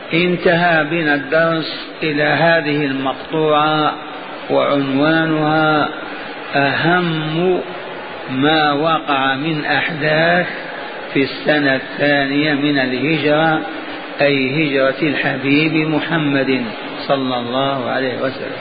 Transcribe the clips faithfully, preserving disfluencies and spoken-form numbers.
انتهى بنا الدرس إلى هذه المقطوعة وعنوانها أهم ما وقع من أحداث في السنة الثانية من الهجرة، أي هجرة الحبيب محمد صلى الله عليه وسلم.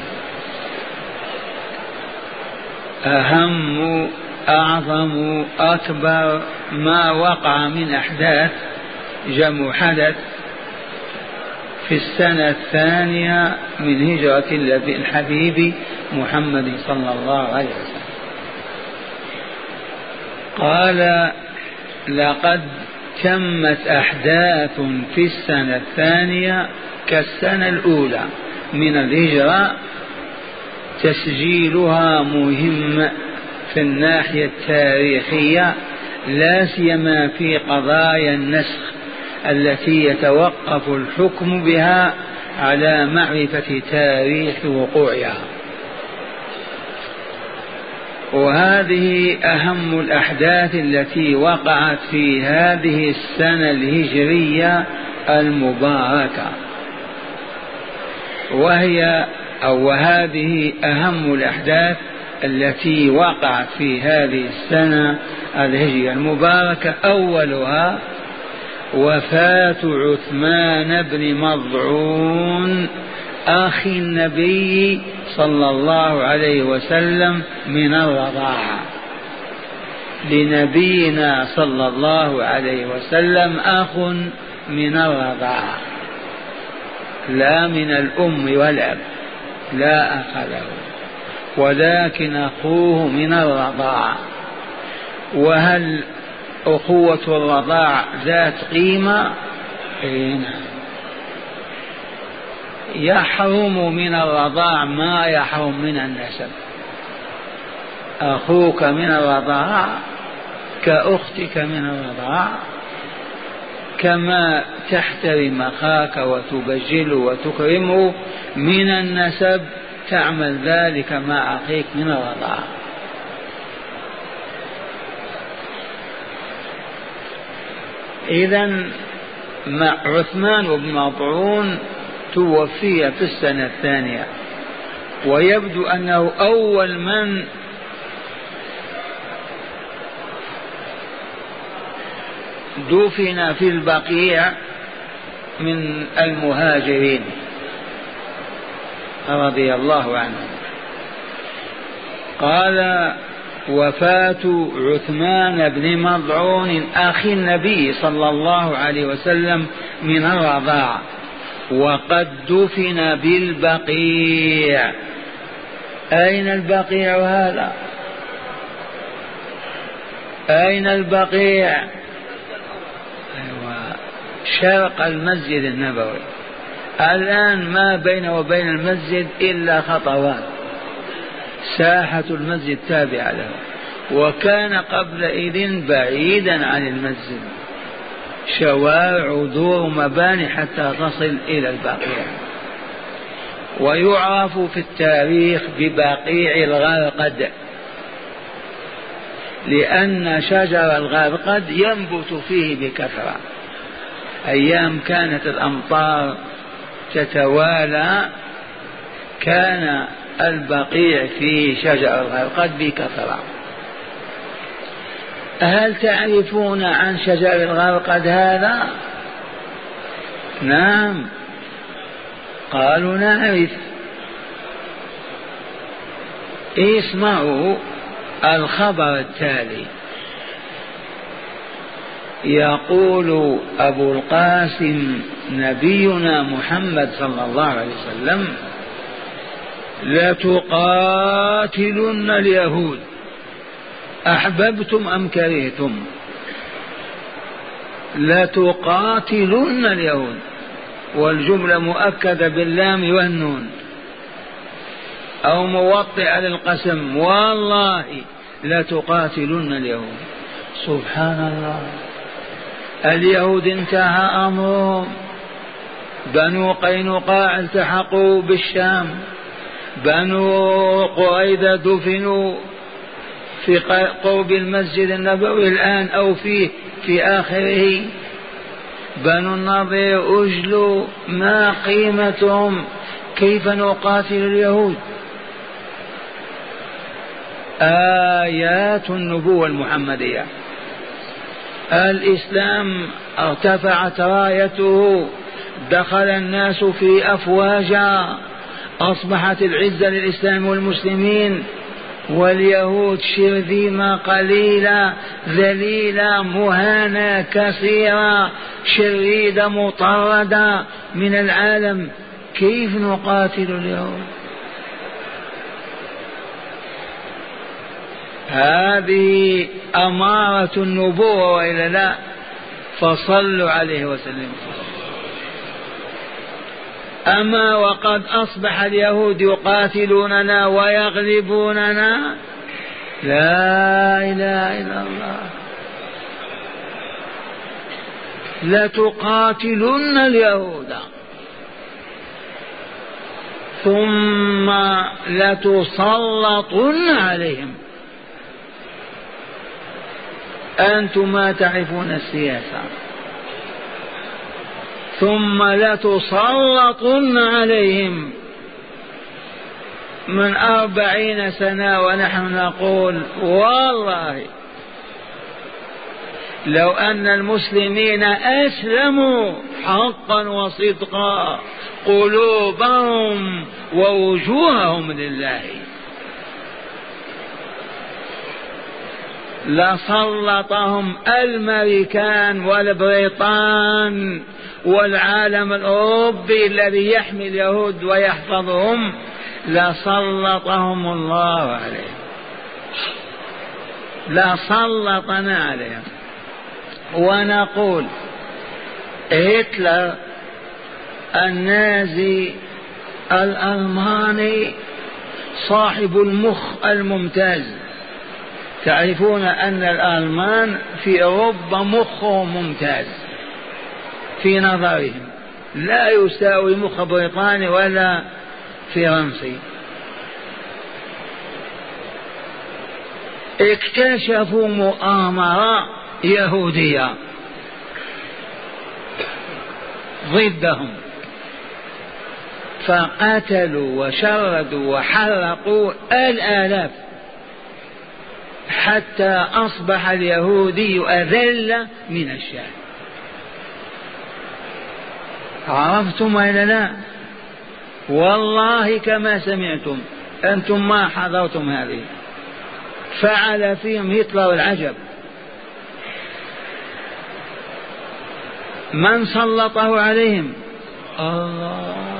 أهم أعظم أكبر ما وقع من أحداث جمع حدث في السنة الثانية من هجرة الحبيب محمد صلى الله عليه وسلم. قال: لقد تمت أحداث في السنة الثانية كالسنة الأولى من الهجرة، تسجيلها مهم في الناحية التاريخية، لا سيما في قضايا النسخ التي يتوقف الحكم بها على معرفة تاريخ وقوعها. وهذه أهم الأحداث التي وقعت في هذه السنة الهجرية المباركة، وهي أو وهذه أهم الأحداث التي وقعت في هذه السنة الهجرية المباركة. أولها وفاة عثمان بن مظعون أخي النبي صلى الله عليه وسلم من الرضاعة. لنبينا صلى الله عليه وسلم أخ من الرضاعة، لا من الأم والأب، لا أخ له، ولكن أخوه من الرضاعة. وهل أخوة الرضاع ذات قيمة؟ يحرم من الرضاع ما يحرم من النسب. أخوك من الرضاع كأختك من الرضاع، كما تحترم أخاك وتبجله وتكرمه من النسب، تعمل ذلك مع أخيك من الرضاع. إذن مع عثمان بن مظعون توفي في السنة الثانية، ويبدو أنه أول من دفن في البقيع من المهاجرين رضي الله عنهم. قال: وفاة عثمان بن مظعون أخي النبي صلى الله عليه وسلم من الرضاعة، وقد دفن بالبقيع. أين البقيع هذا؟ أين البقيع؟ أيوة، شرق المسجد النبوي. الآن ما بين وبين المسجد إلا خطوات، ساحة المسجد تابعة له، وكان قبلئذ بعيدا عن المسجد، شوارع دور مباني حتى تصل إلى البقيع. ويعرف في التاريخ ببقيع الغرقد، لأن شجر الغرقد ينبت فيه بكثرة. أيام كانت الأمطار تتوالى كان البقيع في شجر الغرقد بكثرة. هل تعرفون عن شجر الغرقد هذا؟ نعم، قالوا نعرف. اسمعوا الخبر التالي. يقول أبو القاسم نبينا محمد صلى الله عليه وسلم: لتقاتلن اليهود أحببتم أم كرهتم. لتقاتلن اليهود، والجملة مؤكدة باللام والنون أو موطئة للقسم، والله لتقاتلن اليهود. سبحان الله، اليهود انتهى أمرهم، بنو قينقاع التحقوا بالشام، بنو قريظة دفنوا في قرب المسجد النبوي الآن أو فيه في آخره، بنو النضير أجلوا ما قيمتهم، كيف نقاتل اليهود؟ آيات النبوة المحمدية، الإسلام ارتفعت رايته، دخل الناس في أفواجا، أصبحت العزة للإسلام والمسلمين، واليهود شرذمة قليلة ذليلة مهانة كثيرة شريدة مطردة من العالم. كيف نقاتل اليهود؟ هذه أمارة النبوة وإلا لا؟ فصلوا عليه وسلم. أما وقد أصبح اليهود يقاتلوننا ويغلبوننا، لا إله إلا الله. لتقاتلن اليهود ثم لتسلطن عليهم. أنتم ما تعرفون السياسة. ثم لتسلطن عليهم. من أربعين سنة ونحن نقول والله لو أن المسلمين أسلموا حقا وصدقا قلوبهم ووجوههم لله لسلطهم الأمريكان والبريطان والعالم الأوروبي الذي يحمي اليهود ويحفظهم، لسلطهم الله عليهم، لسلطنا عليهم. ونقول هتلر النازي الألماني صاحب المخ الممتاز، تعرفون أن الألمان في أوروبا مخهم ممتاز في نظرهم، لا يساوي مخ بريطاني ولا فرنسي. اكتشفوا مؤامرة يهودية ضدهم، فقتلوا وشردوا وحرقوا الآلاف حتى أصبح اليهودي أذل من الشام. عرفتم ولا لا؟ والله كما سمعتم، أنتم ما حضرتم هذه. فعل فيهم هتلر العجب. من سلطه عليهم؟ الله.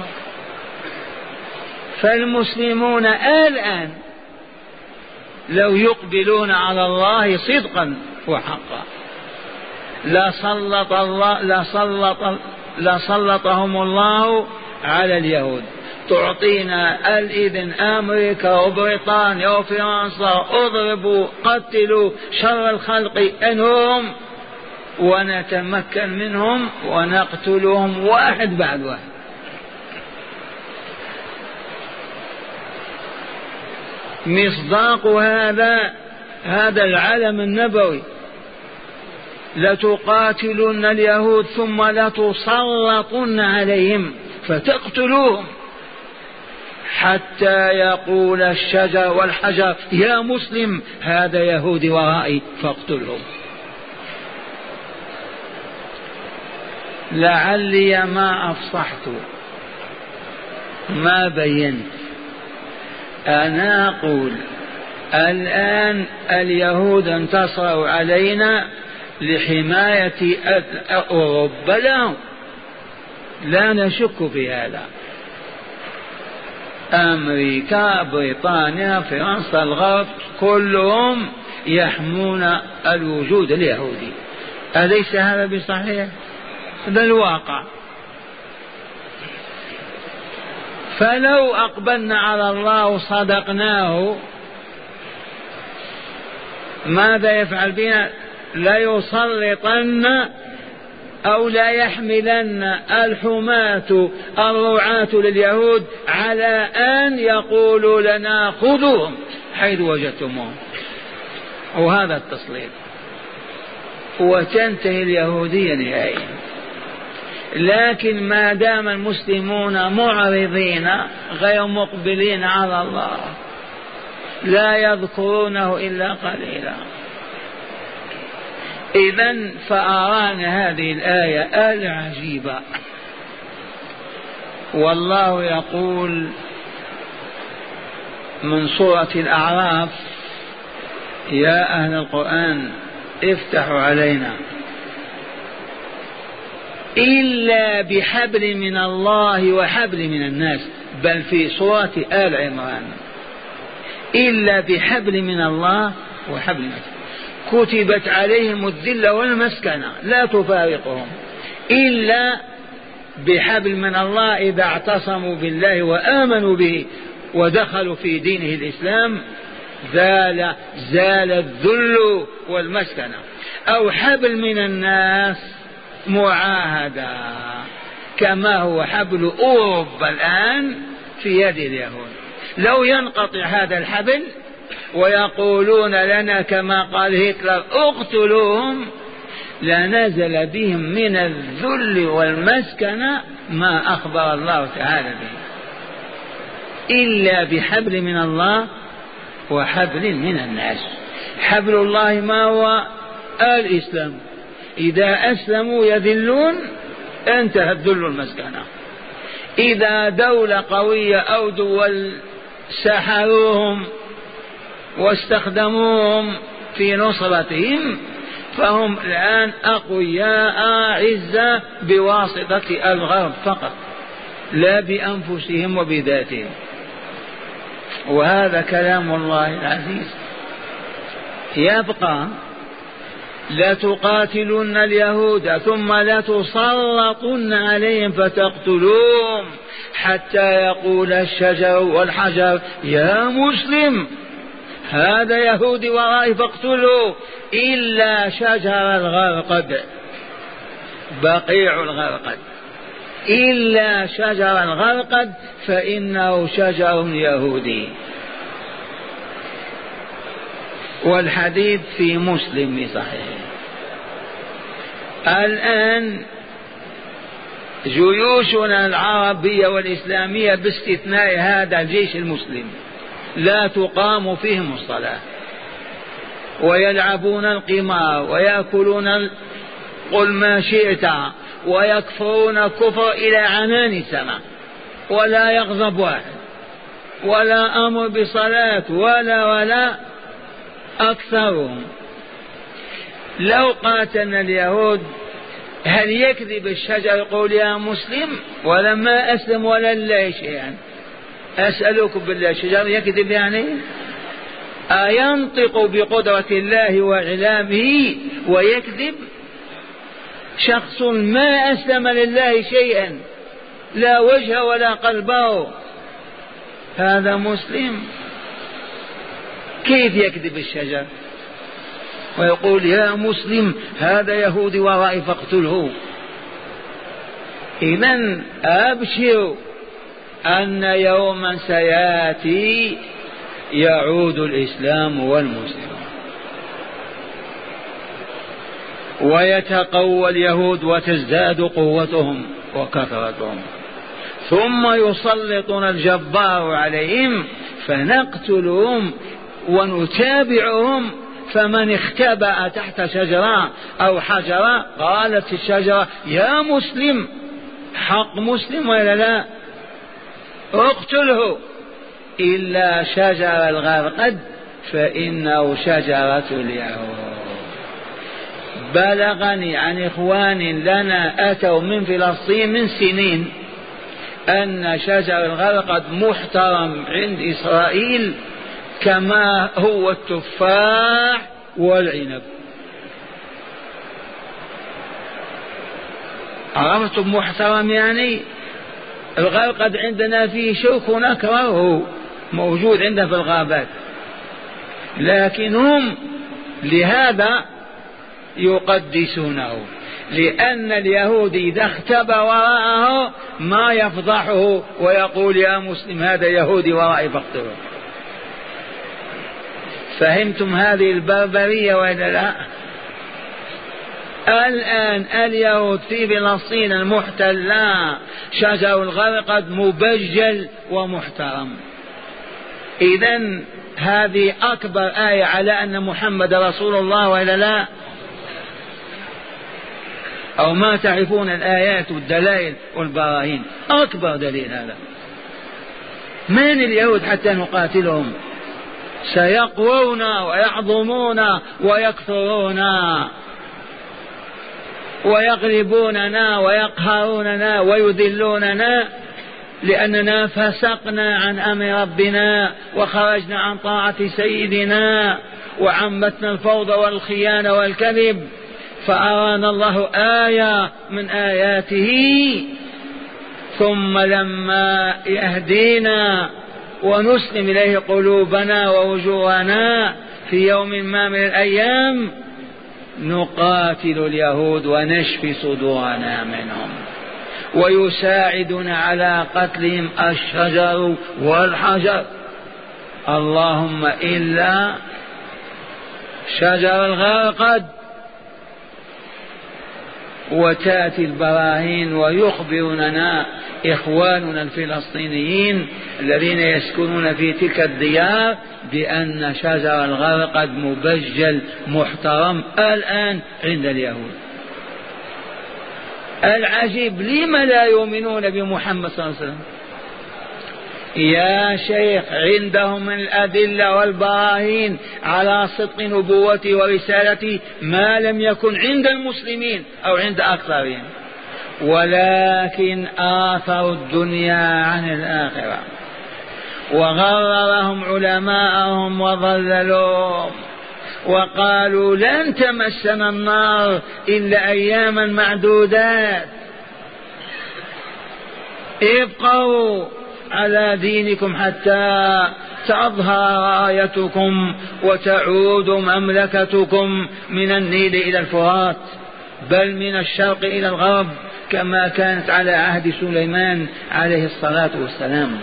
فالمسلمون الآن لو يقبلون على الله صدقا وحقا لسلط الله لسلط لسلطهم الله على اليهود. تعطينا الإذن أمريكا وبريطانيا وفرنسا اضربوا قتلوا شر الخلق أنهم، ونتمكن منهم ونقتلهم واحد بعد واحد. مصداق هذا هذا العلم النبوي: لتقاتلن اليهود ثم لتسلطن عليهم فتقتلوهم حتى يقول الشجر والحجر يا مسلم هذا يهودي ورائي فاقتلهم. لعلي ما أفصحت ما بينت. أنا أقول الآن اليهود انتصروا علينا لحماية أوروبا لهم، لا نشك في هذا. أمريكا بريطانيا فرنسا الغرب كلهم يحمون الوجود اليهودي. أليس هذا بصحيح؟ هذا الواقع. فلو أقبلنا على الله وصدقناه ماذا يفعل بنا؟ لا يسلطن أو لا يحملن الحماة الرعاة لليهود على أن يقولوا لنا خذوهم حيث وجدتموهم، وهذا التسليط، وتنتهي اليهودية نهائيا. لكن ما دام المسلمون معرضين غير مقبلين على الله لا يذكرونه إلا قليلا. إذن فأرانا هذه الآية العجيبة، والله يقول من سورة الأعراف: يا أهل القرآن افتحوا علينا إلا بحبل من الله وحبل من الناس. بل في سورة آل عمران: إلا بحبل من الله وحبل من الناس كتبت عليهم الذلة والمسكنة لا تفارقهم إلا بحبل من الله. إذا اعتصموا بالله وآمنوا به ودخلوا في دينه الإسلام زال زال الذل والمسكنة. أو حبل من الناس معاهدة كما هو حبل أوروبا الآن في يد اليهود. لو ينقطع هذا الحبل ويقولون لنا كما قال هتلر اقتلوهم لنزل بهم من الذل والمسكنة ما أخبر الله تعالى به. إلا بحبل من الله وحبل من الناس. حبل الله ما هو؟ الإسلام. إذا أسلموا يذلون انتهى الذل والمسكنة. إذا دولة قوية أو دول سحروهم واستخدموهم في نصرتهم فهم الآن أقوياء أعزة بواسطة الغرب فقط لا بأنفسهم وبذاتهم. وهذا كلام الله العزيز. يبقى: لتقاتلن اليهود ثم لتسلطن عليهم فتقتلوهم حتى يقول الشجر والحجر يا مسلم هذا يهودي ورائي فاقتلوه إلا شجر الغرقد بقيع الغرقد إلا شجر الغرقد فإنه شجر يهودي. والحديث في مسلم صحيح. الآن جيوشنا العربية والإسلامية باستثناء هذا الجيش المسلم لا تقام فيهم الصلاة ويلعبون القمار ويأكلون قل ما شئت ويكفرون كفر إلى عنان السماء ولا يغضب واحد ولا أمر بصلاة ولا ولا أكثرهم. لو قاتلنا اليهود هل يكذب الشجر يقول يا مسلم ولما أسلم ولا الله شيئا؟ أسألكم بالله الشجر يكذب يعني؟ أينطق بقدرة الله وإعلامه ويكذب؟ شخص ما أسلم لله شيئا لا وجه ولا قلبه هذا مسلم كيف يكذب الشجر ويقول يا مسلم هذا يهودي ورائي فاقتله؟ إذن أبشروا أن يوما سيأتي يعود الإسلام والمسلمون ويتقوى اليهود وتزداد قوتهم وكثرتهم ثم يسلطون الجبار عليهم فنقتلهم ونتابعهم. فمن اختبأ تحت شجرة أو حجرة قالت الشجرة يا مسلم حق مسلم ولا لا اقتله إلا شجر الغرقد فإنه شجرة اليهود. بلغني عن إخوان لنا أتوا من فلسطين من سنين أن شجر الغرقد محترم عند إسرائيل كما هو التفاح والعنب. عرفتم محترم يعني؟ الغرقد عندنا فيه شوك ونكره موجود عندنا في الغابات لكن هم لهذا يقدسونه لأن اليهود إذا اختبى وراءه ما يفضحه ويقول يا مسلم هذا يهودي ورائي فاقتله. فهمتم هذه البربرية ولا لا؟ الآن اليهود في فلسطين المحتلة شجر الغرقد مبجل ومحترم. إذن هذه أكبر آية على أن محمد رسول الله وإلا لا؟ أو ما تعرفون الآيات والدلائل والبراهين؟ أكبر دليل هذا. من اليهود حتى نقاتلهم؟ سيقوون ويعظمون ويكثرون ويغلبوننا ويقهروننا ويذلوننا لأننا فسقنا عن أمر ربنا وخرجنا عن طاعة سيدنا وعمتنا الفوضى والخيانة والكذب. فأرانا الله آية من آياته ثم لما يهدينا ونسلم إليه قلوبنا ووجوهنا في يوم ما من الأيام نقاتل اليهود ونشفي صدورنا منهم ويساعدنا على قتلهم الشجر والحجر، اللهم إلا شجر الغرقد. وتأتي البراهين ويخبرنا إخواننا الفلسطينيين الذين يسكنون في تلك الديار بأن شجر الغرقد مبجل محترم الآن عند اليهود. العجيب لما لا يؤمنون بمحمد صلى الله عليه وسلم؟ يا شيخ عندهم من الأدلة والبراهين على صدق نبوته ورسالته ما لم يكن عند المسلمين أو عند أكثرهم، ولكن آثروا الدنيا عن الآخرة وغررهم علماءهم وضللوهم وقالوا لن تمسنا النار إلا أياما معدودات، ابقوا على دينكم حتى تظهر رايتكم وتعود مملكتكم من النيل إلى الفرات بل من الشرق إلى الغرب كما كانت على عهد سليمان عليه الصلاة والسلام.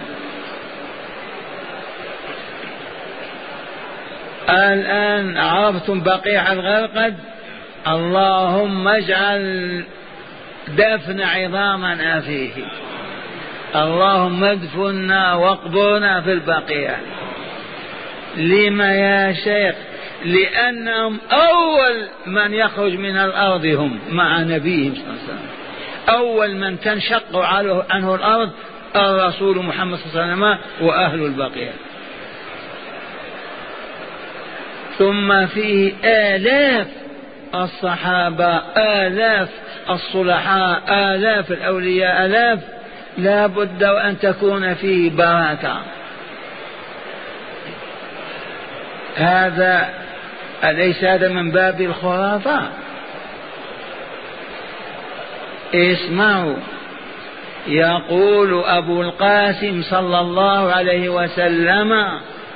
الآن عرفتم بقيع الغرقد، اللهم اجعل دفن عظامنا فيه، اللهم ادفنا واقبرنا في البقيع. لما يا شيخ؟ لأنهم أول من يخرج من الأرض هم مع نبيهم صلى الله عليه وسلم، أول من تنشق عنه الأرض الرسول محمد صلى الله عليه وسلم وأهل البقيع. ثم فيه آلاف الصحابة، آلاف الصلحاء، آلاف الأولياء، آلاف، لا بد وأن تكون فيه بركة. هذا أليس هذا من باب الخرافة؟ اسمعوا، يقول أبو القاسم صلى الله عليه وسلم،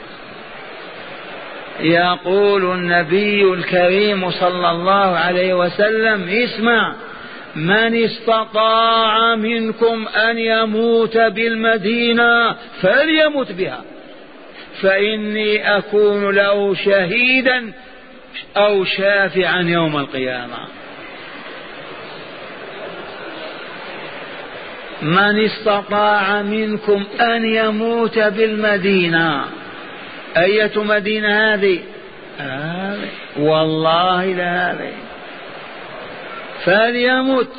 يقول النبي الكريم صلى الله عليه وسلم، اسمع: من استطاع منكم أن يموت بالمدينة فليمت بها فإني أكون له شهيدا أو شافعا يوم القيامة. من استطاع منكم أن يموت بالمدينة، أية مدينة هذه؟ آه والله لا هذه، فليمت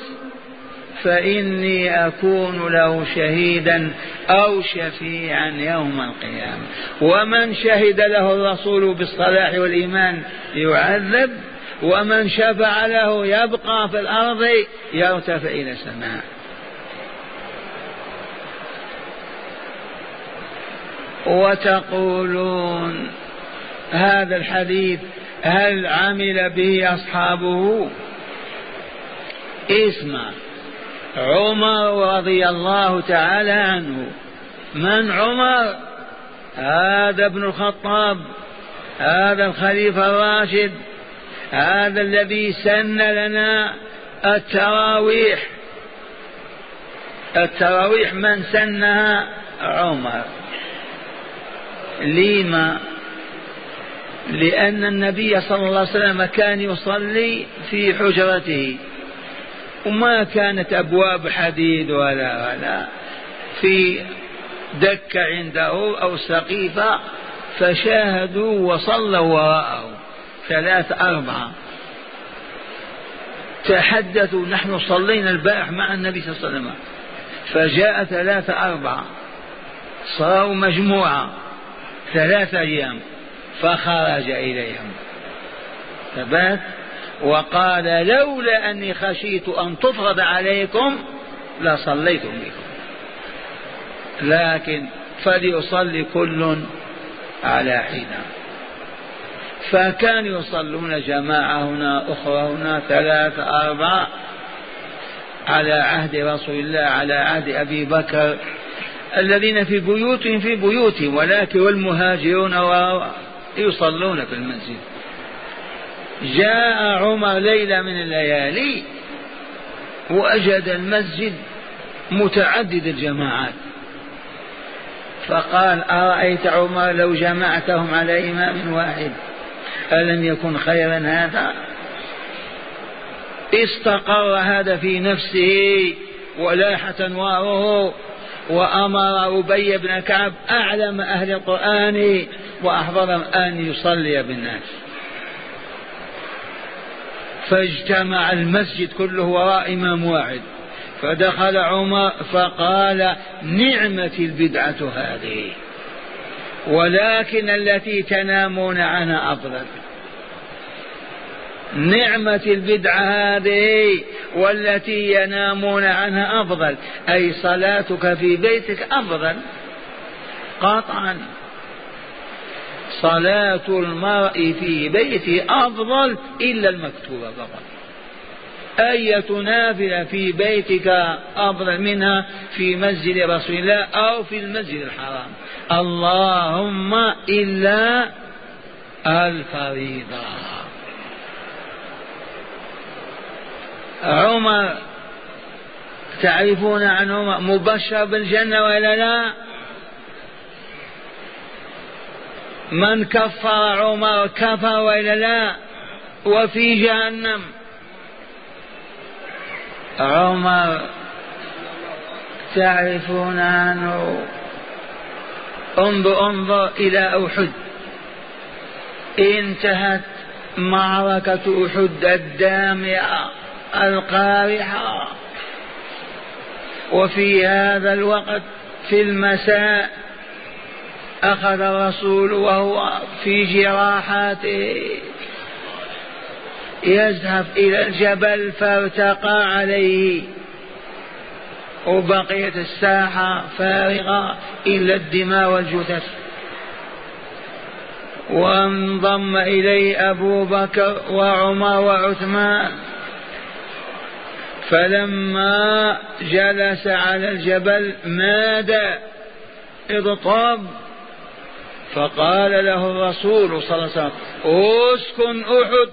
فإني أكون له شهيدا أو شفيعا يوم القيامة. ومن شهد له الرسول بالصلاح والإيمان يعذب، ومن شفع له يبقى في الأرض يرتفع إلى السماء. وتقولون هذا الحديث هل عمل به أصحابه؟ اسمع، عمر رضي الله تعالى عنه. من عمر؟ هذا ابن الخطاب، هذا الخليفة الراشد، هذا الذي سن لنا التراويح. التراويح من سنها؟ عمر. لما؟ لأن النبي صلى الله عليه وسلم كان يصلي في حجرته وما كانت أبواب حديد ولا ولا في دكة عنده أو سقيفة، فشاهدوا وصلوا وراءه ثلاث أربعة، تحدثوا نحن صلينا البارح مع النبي صلى الله عليه وسلم، فجاء ثلاثة أربعة صاروا مجموعة ثلاثة أيام، فخرج إليهم ثبات وقال لولا أني خشيت أن تفرض عليكم لصليتم بكم، لكن فليصلي كل على حين. فكانوا يصلون جماعة هنا أخرى هنا ثلاثة أربعة على عهد رسول الله، على عهد أبي بكر، الذين في بيوتهم في بيوتهم، ولكن والمهاجرون يصلون في المسجد. جاء عمر ليلة من الليالي وأجد المسجد متعدد الجماعات، فقال أرأيت عمر لو جمعتهم على إمام واحد ألم يكن خيرا هذا؟ استقر هذا في نفسه ولاح تنواره، وأمر أبي بن كعب أعلم أهل القرآن وأحضرهم أن يصلي بالناس، فاجتمع المسجد كله وراء إمام واحد، فدخل عمر فقال نعمة البدعة هذه، ولكن التي تنامون عنها أفضل. نعمة البدعة هذه والتي ينامون عنها أفضل، أي صلاتك في بيتك أفضل قطعا. صلاة المرء في بيته أفضل إلا المكتوبة فقط. أية نافلة في بيتك أفضل منها في مسجد رسول الله أو في المسجد الحرام، اللهم إلا الفريضة. عمر تعرفون عن عمر مبشر بالجنة ولا لا؟ من كفر عمر كفر ولا لا؟ وفي جهنم. عمر تعرفون عنه، انظر انظر إلى أحد، انتهت معركة أحد الدامعة القارحة، وفي هذا الوقت في المساء أخذ الرسول وهو في جراحاته يذهب إلى الجبل فارتقى عليه، وبقيت الساحة فارغة إلا الدماء والجثث، وانضم إليه أبو بكر وعمر وعثمان. فلما جلس على الجبل ماد اضطرب، فقال له الرسول صلى الله عليه وسلم اسكن أحد،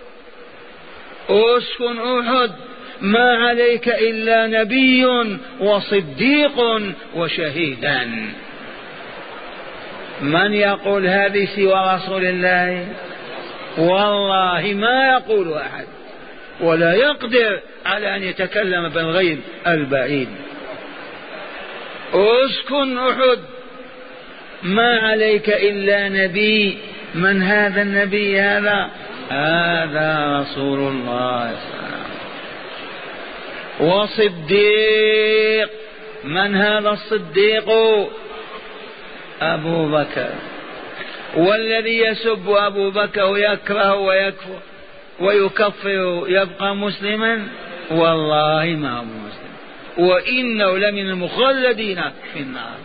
اسكن أحد، ما عليك إلا نبي وصديق وشهيدان. من يقول هذه سوى رسول الله؟ والله ما يقول أحد، ولا يقدر على أن يتكلم بالغيب البعيد. اسكن أحد، ما عليك إلا نبي. من هذا النبي هذا؟ هذا رسول الله صلى الله عليه وسلم. وصديق، من هذا الصديق؟ أبو بكر. والذي يسب أبو بكر ويكره ويكفر ويكفر يبقى مسلما؟ والله ما هو مسلم، وإنه لمن المخلدين في النار.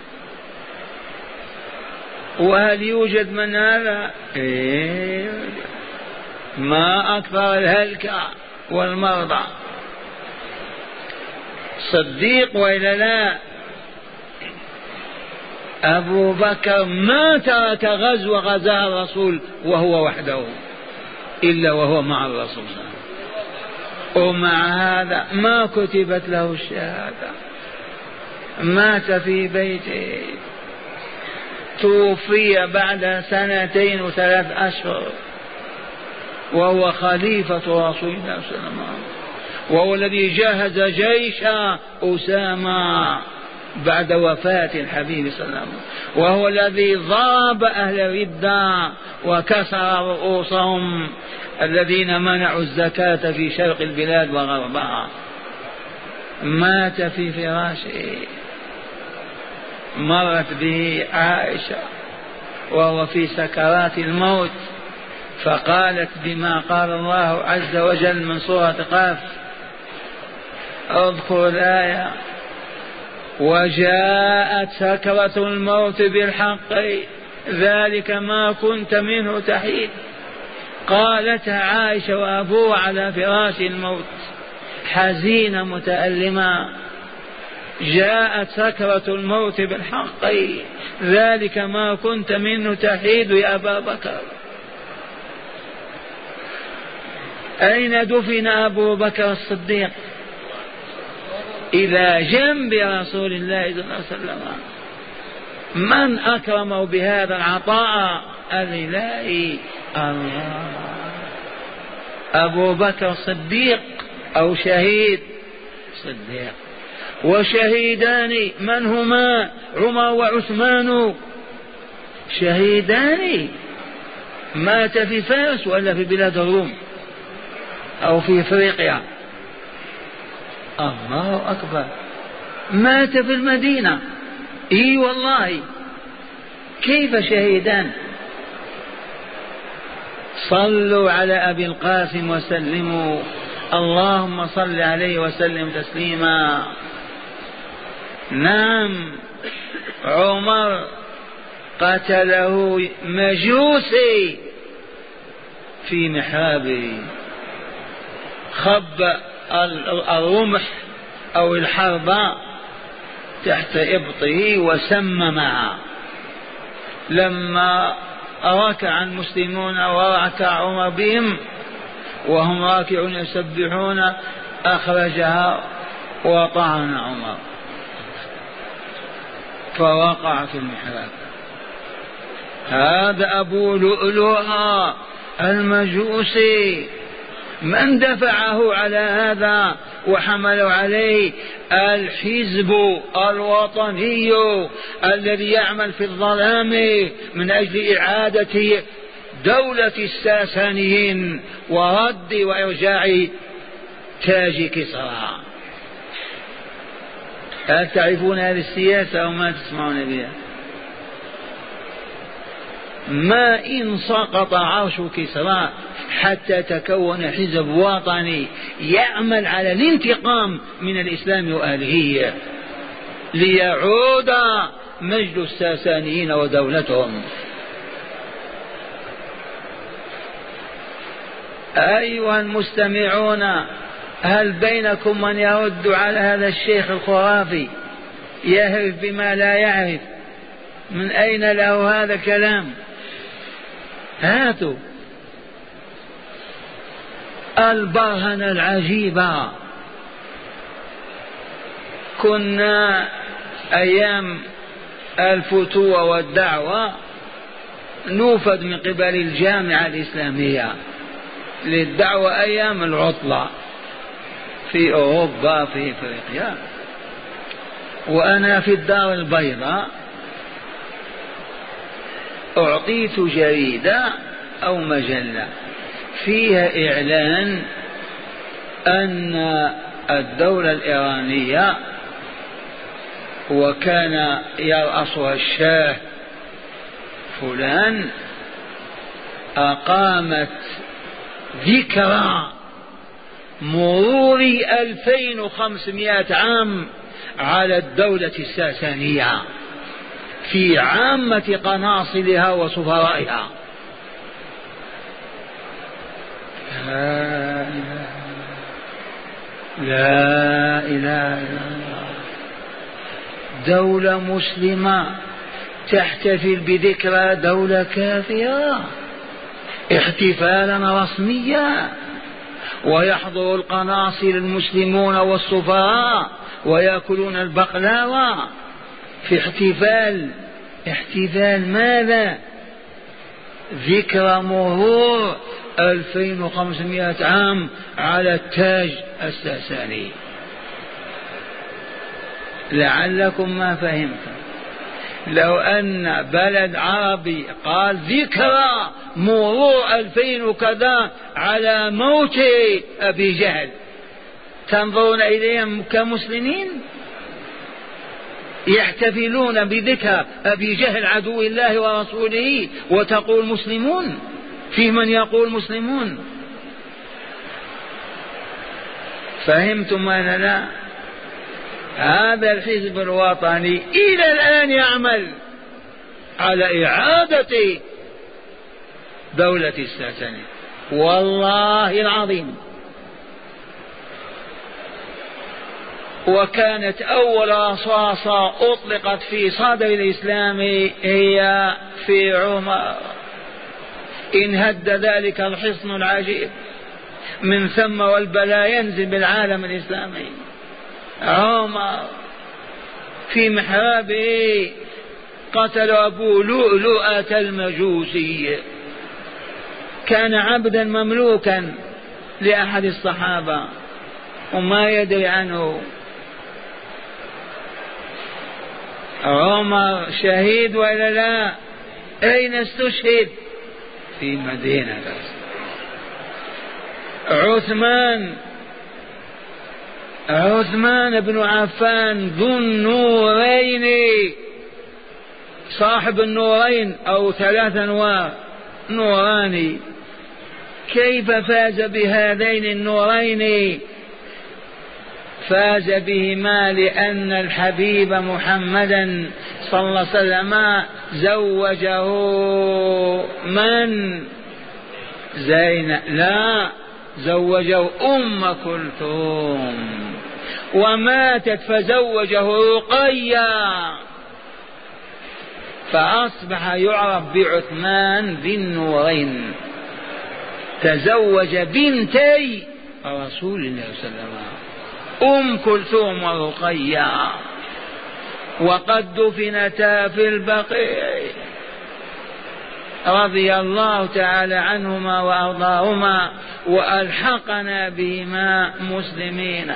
وهل يوجد من هذا؟ إيه، ما أكثر الهلكة والمرضى. صديق وإلا لا؟ أبو بكر ما ترك غزو غزا الرسول وهو وحده إلا وهو مع الرسول صلى الله عليه وسلم، ومع هذا ما كتبت له الشهادة، مات في بيته. توفي بعد سنتين وثلاث أشهر، وهو خليفة رسول الله صلى الله عليه وسلم، وهو الذي جهز جيش أسامة بعد وفاة الحبيب صلى الله عليه وسلم، وهو الذي ضرب أهل الردة وكسر رؤوسهم الذين منعوا الزكاة في شرق البلاد وغربها. مات في فراشه، مرت به عائشة وهو في سكرات الموت، فقالت بما قال الله عز وجل من سورة قاف، اذكر الآية: وجاءت سكرة الموت بالحق ذلك ما كنت منه تحيد. قالتها عائشة وأبوه على فراش الموت حزينة متألمة: جاءت سكرة الموت بالحق ذلك ما كنت منه تحيد يا أبا بكر. أين دفن أبو بكر الصديق؟ إلى جنب رسول الله صلى الله عليه وسلم. من أكرمه بهذا العطاء الإلهي؟ الله. أبو بكر صديق أو شهيد؟ صديق. وشهيدان من هما؟ عمر وعثمان، شهيدان. مات في فارس ولا في بلاد الروم أو في أفريقيا؟ الله أكبر، مات في المدينة. إي والله، كيف شهيدان؟ صلوا على أبي القاسم وسلموا، اللهم صل عليه وسلم تسليما. نعم، عمر قتله مجوسي في محرابه، خب الرمح أو الحرب تحت إبطه وسممها. لما ركع المسلمون وركع عمر بهم وهم راكعون يسبحون أخرجها وطعن عمر فوقع في المحراب. هذا أبو لؤلؤة المجوسي، من دفعه على هذا وحملوا عليه؟ الحزب الوطني الذي يعمل في الظلام من أجل إعادة دولة الساسانيين ورد وإرجاع تاج كسرى. هل تعرفون هذه السياسة أو ما تسمعون بها؟ ما إن سقط عرش كسرى حتى تكون حزب وطني يعمل على الانتقام من الإسلام وأهله ليعود مجد الساسانيين ودولتهم. أيها المستمعون، هل بينكم من يرد على هذا الشيخ الخرافي يهرف بما لا يعرف؟ من أين له هذا الكلام؟ هاتوا البرهنة العجيبة. كنا أيام الفتوة والدعوة نوفد من قبل الجامعة الإسلامية للدعوة أيام العطلة في أوروبا في أفريقيا، وأنا في الدار البيضاء أعطيت جريدة أو مجلة فيها إعلان أن الدولة الإيرانية وكان يرأسها الشاه فلان أقامت ذكرى مرور ألفين وخمسمائة عام على الدولة الساسانية في عامة قناصلها وسفرائها. لا إله لا إله إلا الله. دولة مسلمة تحتفل بذكرى دولة كافرة احتفالا رسميا، ويحضر القناصل المسلمون والسفراء ويأكلون البقلاوة في احتفال احتفال ماذا؟ ذكرى مرور ألفين وخمسمائة عام على التاج الساساني. لعلكم ما فهمتم. لو أن بلد عربي قال ذكرى مرور ألفين وكذا على موت أبي جهل، تنظرون إليهم كمسلمين؟ يحتفلون بذكرى أبي جهل عدو الله ورسوله وتقول مسلمون؟ في من يقول مسلمون؟ فهمتم ولا لا؟ هذا الحزب الوطني إلى الآن يعمل على إعادة دولة الساسانية، والله العظيم. وكانت أول رصاصة أطلقت في صدر الإسلام هي في عمر، إن هد ذلك الحصن العجيب، من ثم والبلاء ينزل بالعالم الإسلامي. عمر في محرابه قتل أبو لؤلؤة المجوسي، كان عبدا مملوكا لأحد الصحابة وما يدري عنه. عمر شهيد ولا لا؟ أين استشهد؟ في مدينة بس. عثمان عثمان بن عفان ذو النورين، صاحب النورين أو ثلاث أنوار نوراني، كيف فاز بهذين النورين؟ فاز بهما لأن الحبيب محمدا صلى الله عليه وسلم زوجه من؟ زينب؟ لا، زوجه أم كلثوم، وماتت فزوجه رقية، فأصبح يعرف بعثمان ذي النورين، تزوج بنتي رسول الله صلى الله عليه وسلم، أم كلثوم ورقية، وقد دفنتا في البقيع رضي الله تعالى عنهما وأرضاهما، وألحقنا بهما مسلمين.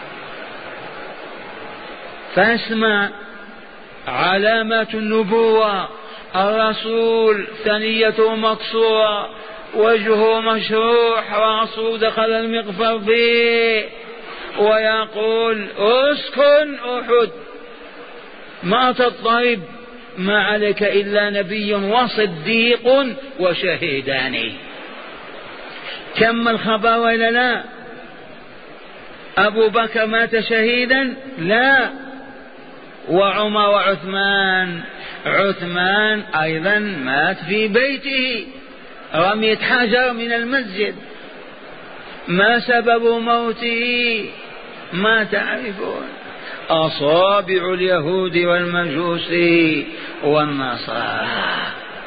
فاسمع علامات النبوة: الرسول ثنيته مكسورة، وجهه مشروح، رأسه دخل المغفر به، ويقول اسكن أحد ما تضطرب، ما عليك إلا نبي وصديق وشهيدان. كم الخبر ولا لا؟ أبو بكر مات شهيدا؟ لا. وعمر وعثمان؟ عثمان أيضا مات في بيته، رمية حجر من المسجد. ما سبب موته؟ ما تعرفون. أصابع اليهود والمجوس والنصارى.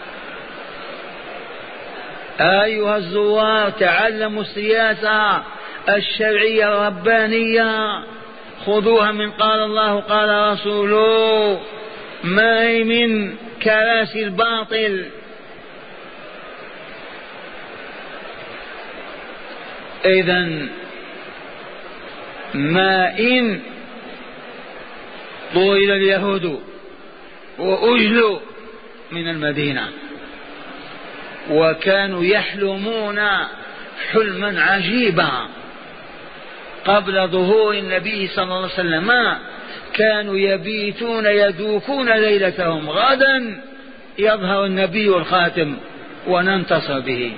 أيها الزوار، تعلموا السياسة الشرعية الربانية، خذوها من قال الله قال رسوله، ما هي من كراسي الباطل. إذن ما إن طويل اليهود وأجلوا من المدينة، وكانوا يحلمون حلما عجيبا قبل ظهور النبي صلى الله عليه وسلم، كانوا يبيتون يدوكون ليلتهم، غدا يظهر النبي الخاتم وننتصر به،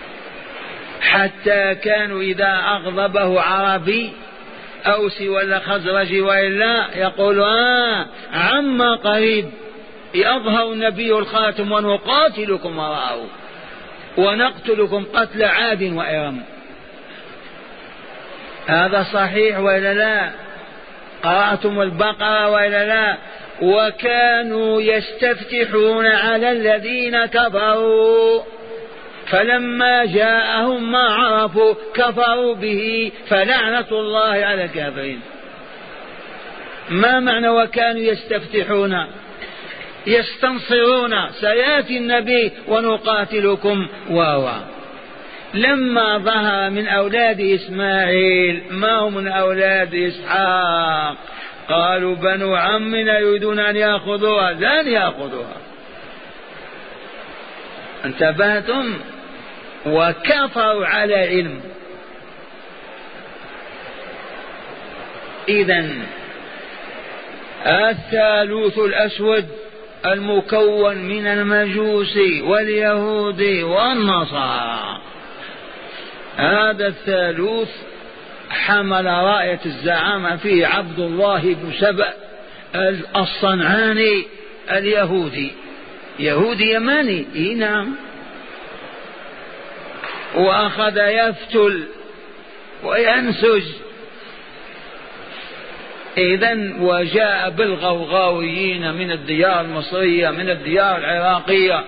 حتى كانوا إذا أغضبه عربي أوسي ولا خزرجي وإلا يقول آه عما قريب يظهر النبي الخاتم ونقاتلكم وراءه ونقتلكم قتل عاد وإرم. هذا صحيح وإلا لا؟ قرأتم البقرة وإلا لا؟ وكانوا يستفتحون على الذين كفروا، فلما جاءهم ما عرفوا كفروا به، فلعنة الله على الكافرين. ما معنى وكانوا يستفتحون؟ يستنصرون سيأتي النبي ونقاتلكم واوا. لما ظهر من أولاد إسماعيل ما هم من أولاد إسحاق قالوا بنو عمنا يريدون أن يأخذوها، لن يأخذوها. انتبهتم؟ وكفروا على علم. إذن الثالوث الأسود المكون من المجوس واليهود والنصارى، هذا الثالوث حمل راية الزعامة فيه عبد الله بن سبأ الصنعاني اليهودي، يهودي يماني. إيه نعم. وأخذ يفتل وينسج. إذن وجاء بالغوغاويين من الديار المصرية من الديار العراقية،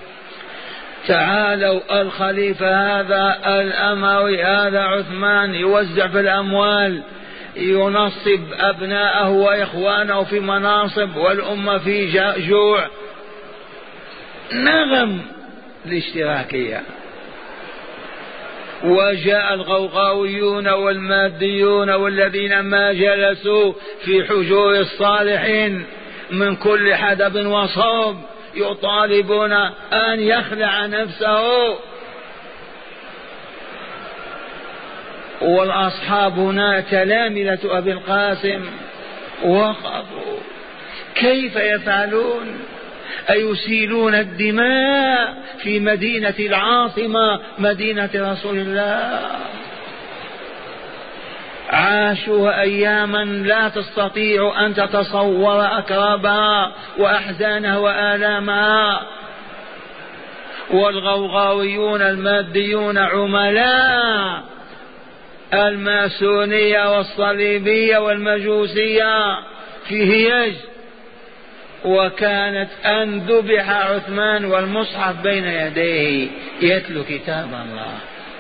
تعالوا الخليفة هذا الأموي هذا عثمان يوزع في الأموال، ينصب أبناءه وإخوانه في مناصب والأمة في جوع. نغم الاشتراكية. وجاء الغوغاويون والماديون والذين ما جلسوا في حجور الصالحين من كل حدب وصوب يطالبون أن يخلع نفسه. والأصحاب هنا تلامذة أبي القاسم وقفوا كيف يفعلون؟ أيسيلون الدماء في مدينة العاصمة مدينة رسول الله؟ عاشوا أياما لا تستطيع أن تتصور أكرابها وأحزانها وآلامها. والغوغاويون الماديون عملاء الماسونية والصليبية والمجوسية في هيج. وكانت أن ذبح عثمان والمصحف بين يديه يتلو كتاب الله.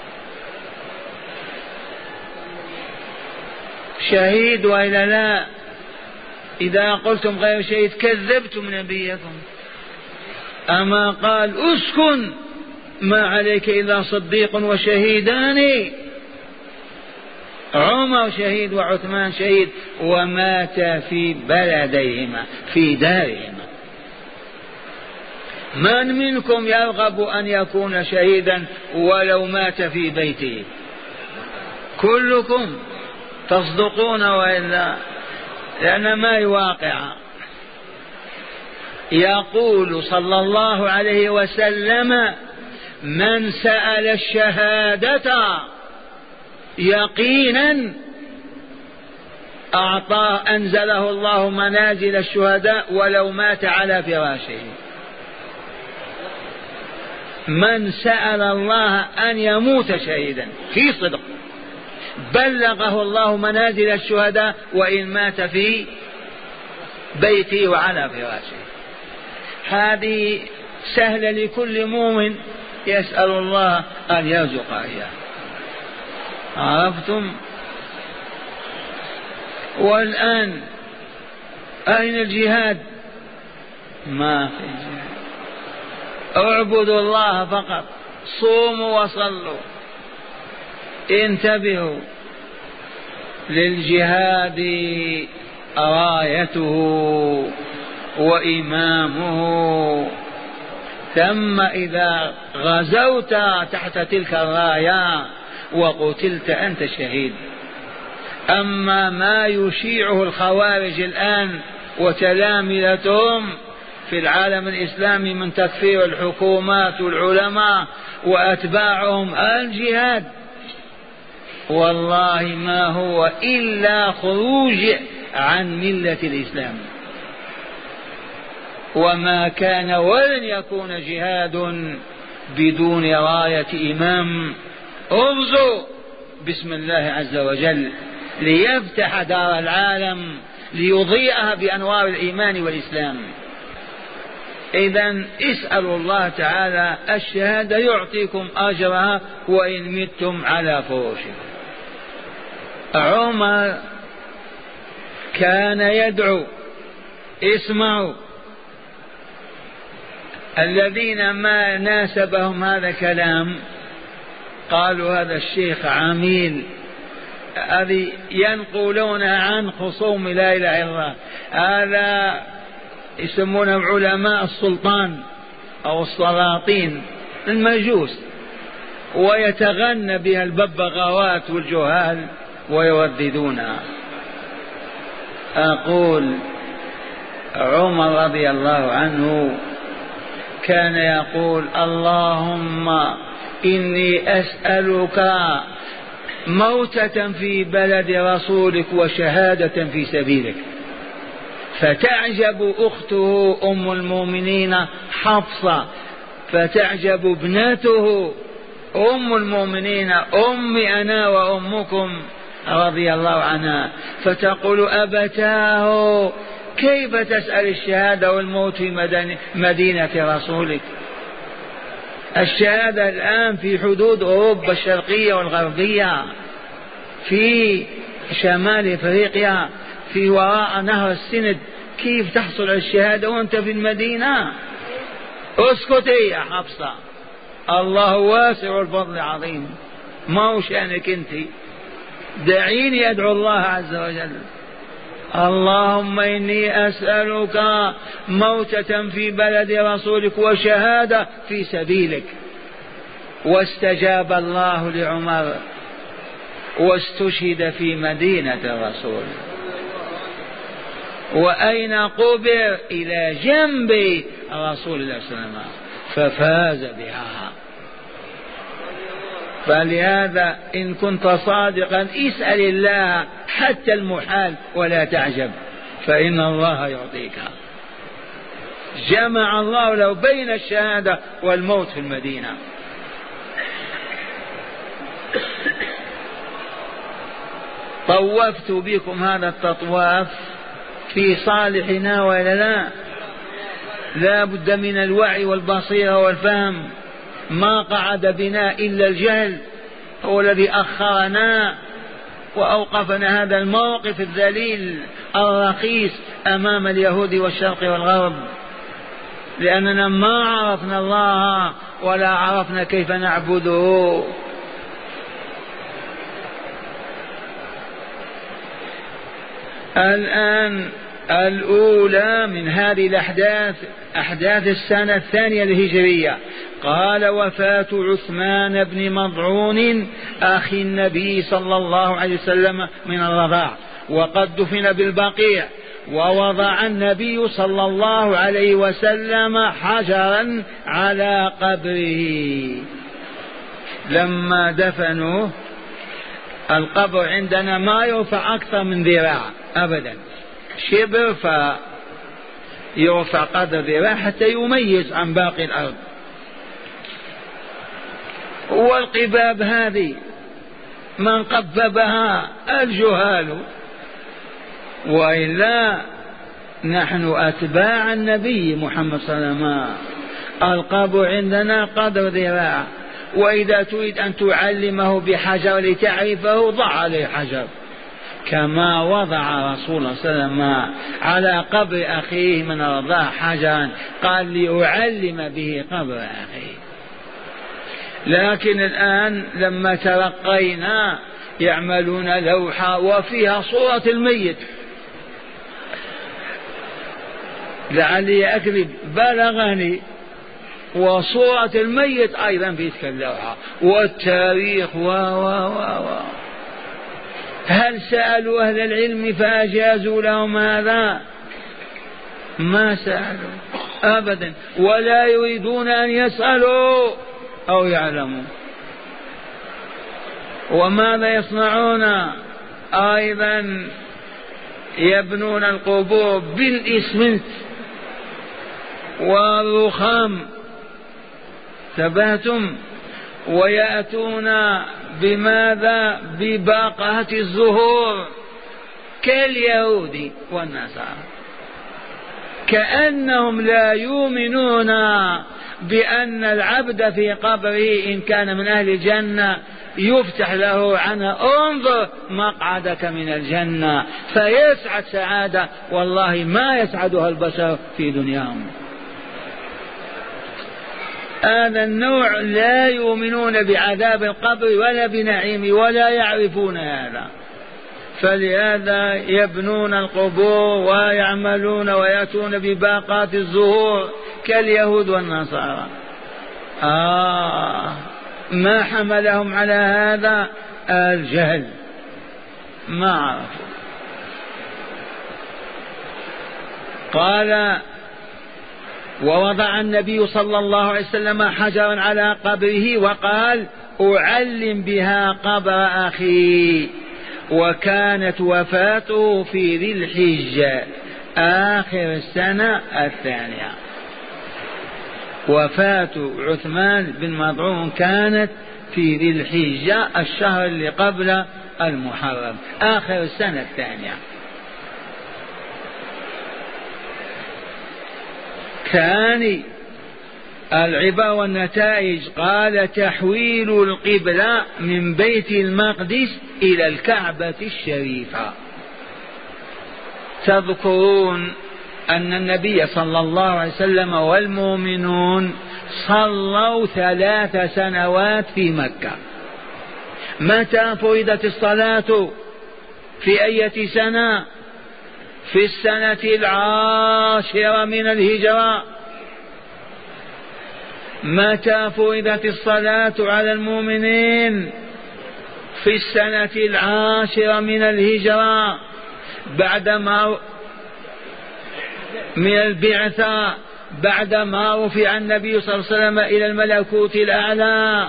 شهيد وإلا لا؟ إذا قلتم غير شهيد كذبتم نبيكم. أما قال اسكن ما عليك إلا صديق وشهيدان، عمر شهيد وعثمان شهيد، ومات في بلديهما في دارهما. من منكم يرغب أن يكون شهيدا ولو مات في بيته؟ كلكم تصدقون وإلا؟ لأن ما يواقع. يقول صلى الله عليه وسلم من سأل الشهادة يقينا أعطاه أنزله الله منازل الشهداء ولو مات على فراشه. من سأل الله أن يموت شهيدا في صدق بلغه الله منازل الشهداء وإن مات في بيته وعلى فراشه. هذه سهلة لكل مؤمن يسأل الله أن يرزق إياه. عرفتم؟ والآن أين الجهاد؟ ما في جهاد. اعبدوا الله فقط، صوموا وصلوا. انتبهوا للجهاد رايته وإمامه. ثم إذا غزوت تحت تلك الراية وقتلت أنت شهيد. أما ما يشيعه الخوارج الآن وتلامذتهم في العالم الإسلامي من تكفير الحكومات والعلماء وأتباعهم الجهاد، والله ما هو إلا خروج عن ملة الإسلام. وما كان ولن يكون جهاد بدون راية إمام. ارجو بسم الله عز وجل ليفتح دار العالم ليضيئها بأنوار الإيمان والإسلام. إذن اسألوا الله تعالى الشهادة يعطيكم أجرها وإن متم على فروشكم. عمر كان يدعو، اسمعوا، الذين ما ناسبهم هذا الكلام قالوا هذا الشيخ عميل، هذه ينقلون عن خصوم لا إله إلا الله، هذا يسمونه علماء السلطان أو السلاطين المجوس، ويتغنى بها الببغاوات والجهال ويرددونها. أقول عمر رضي الله عنه كان يقول اللهم إني أسألك موتة في بلد رسولك وشهادة في سبيلك. فتعجب أخته أم المؤمنين حفصة، فتعجب ابنته أم المؤمنين أمي أنا وأمكم رضي الله عنها، فتقول أبتاه كيف تسأل الشهادة والموت في مدينة رسولك؟ الشهادة الآن في حدود أوروبا الشرقية والغربية، في شمال أفريقيا، في وراء نهر السند، كيف تحصل على الشهادة وأنت في المدينة؟ اسكتي يا حفصة، الله واسع الفضل عظيم، ما هو شأنك أنت، دعيني أدعو الله عز وجل. اللهم إني أسألك موتة في بلد رسولك وشهادة في سبيلك. واستجاب الله لعمر واستشهد في مدينة الرسول. وأين قبر؟ إلى جنب رسول الله صلى الله عليه وسلم، ففاز بها. فلهذا إن كنت صادقا اسأل الله حتى المحال ولا تعجب، فإن الله يعطيك. جمع الله له بين الشهادة والموت في المدينة. طوفت بكم هذا التطواف في صالحنا ولا لا؟ لا بد من الوعي والبصيرة والفهم. ما قعد بنا إلا الجهل، هو الذي أخرنا وأوقفنا هذا الموقف الذليل الرخيص أمام اليهود والشرق والغرب، لأننا ما عرفنا الله ولا عرفنا كيف نعبده. الآن الأولى من هذه الأحداث أحداث السنة الثانية الهجرية. قال وفاة عثمان بن مضعون أخي النبي صلى الله عليه وسلم من الرضاع، وقد دفن بالبقيع، ووضع النبي صلى الله عليه وسلم حجرا على قبره. لما دفنوه، القبر عندنا ما يرفع أكثر من ذراع أبدا، شبر فيرفع قدر ذراع حتى يميز عن باقي الأرض. والقباب هذه من قببها الجهال، وإلا نحن أتباع النبي محمد صلى الله عليه وسلم. القبر عندنا قدر ذراع، وإذا تريد أن تعلمه بحجر لتعرفه ضع عليه حجر، كما وضع رسول الله صلى الله عليه وسلم على قبر أخيه من الرضاع حجرا، قال لأعلم به قبر أخيه. لكن الآن لما ترقينا يعملون لوحة وفيها صورة الميت، لعلي أكذب بلغني، وصورة الميت أيضا في تلك اللوحة والتاريخ و و و و هل سألوا أهل العلم فأجازوا لهم هذا؟ ما سألوا أبدا، ولا يريدون أن يسألوا أو يعلموا. وماذا يصنعون؟ أيضا يبنون القبور بالإسمنت والرخام، ثباتم، ويأتون بماذا؟ بباقة الزهور كاليهود والنصارى، كأنهم لا يؤمنون بأن العبد في قبره إن كان من أهل الجنة يفتح له عنها انظر مقعدك من الجنة فيسعد سعادة والله ما يسعدها البشر في دنياهم. هذا النوع لا يؤمنون بعذاب القبر ولا بنعيم ولا يعرفون هذا، فلهذا يبنون القبور ويعملون ويأتون بباقات الزهور كاليهود والنصارى. آه ما حملهم على هذا؟ الجهل، ما عرفوا. قال: ووضع النبي صلى الله عليه وسلم حجرا على قبره وقال: أعلم بها قبر أخي. وكانت وفاته في ذي الحجة آخر السنة الثانية. وفاة عثمان بن مظعون كانت في ذي الحجة الشهر اللي قبل المحرم آخر السنة الثانية. ثاني العبر والنتائج. قال: تحويل القبلة من بيت المقدس إلى الكعبة الشريفة. تذكرون أن النبي صلى الله عليه وسلم والمؤمنون صلوا ثلاث سنوات في مكة. متى فرضت الصلاة؟ في أي سنة؟ في السنة العاشرة من الهجرة. متى فرضت الصلاة على المؤمنين؟ في السنة العاشرة من الهجرة، بعدما من البعثة، بعدما رفع النبي صلى الله عليه وسلم إلى الملكوت الأعلى.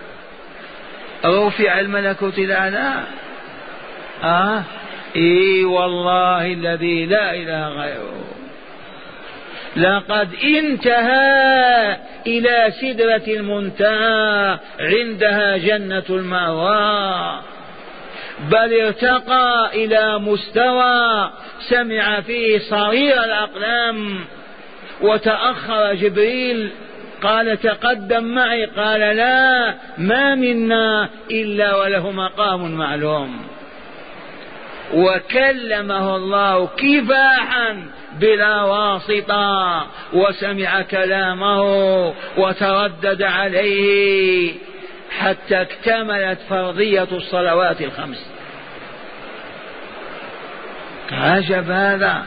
رفع الملكوت الأعلى. آه إي والله الذي لا إله غيره، لقد انتهى إلى سدرة المنتهى عندها جنة المأوى، بل ارتقى إلى مستوى سمع فيه صرير الأقلام. وتأخر جبريل قال: تقدم معي. قال: لا، ما منا إلا وله مقام معلوم. وكلمه الله كفاحا بلا واسطة، وسمع كلامه وتردد عليه حتى اكتملت فرضية الصلوات الخمس. عجب هذا.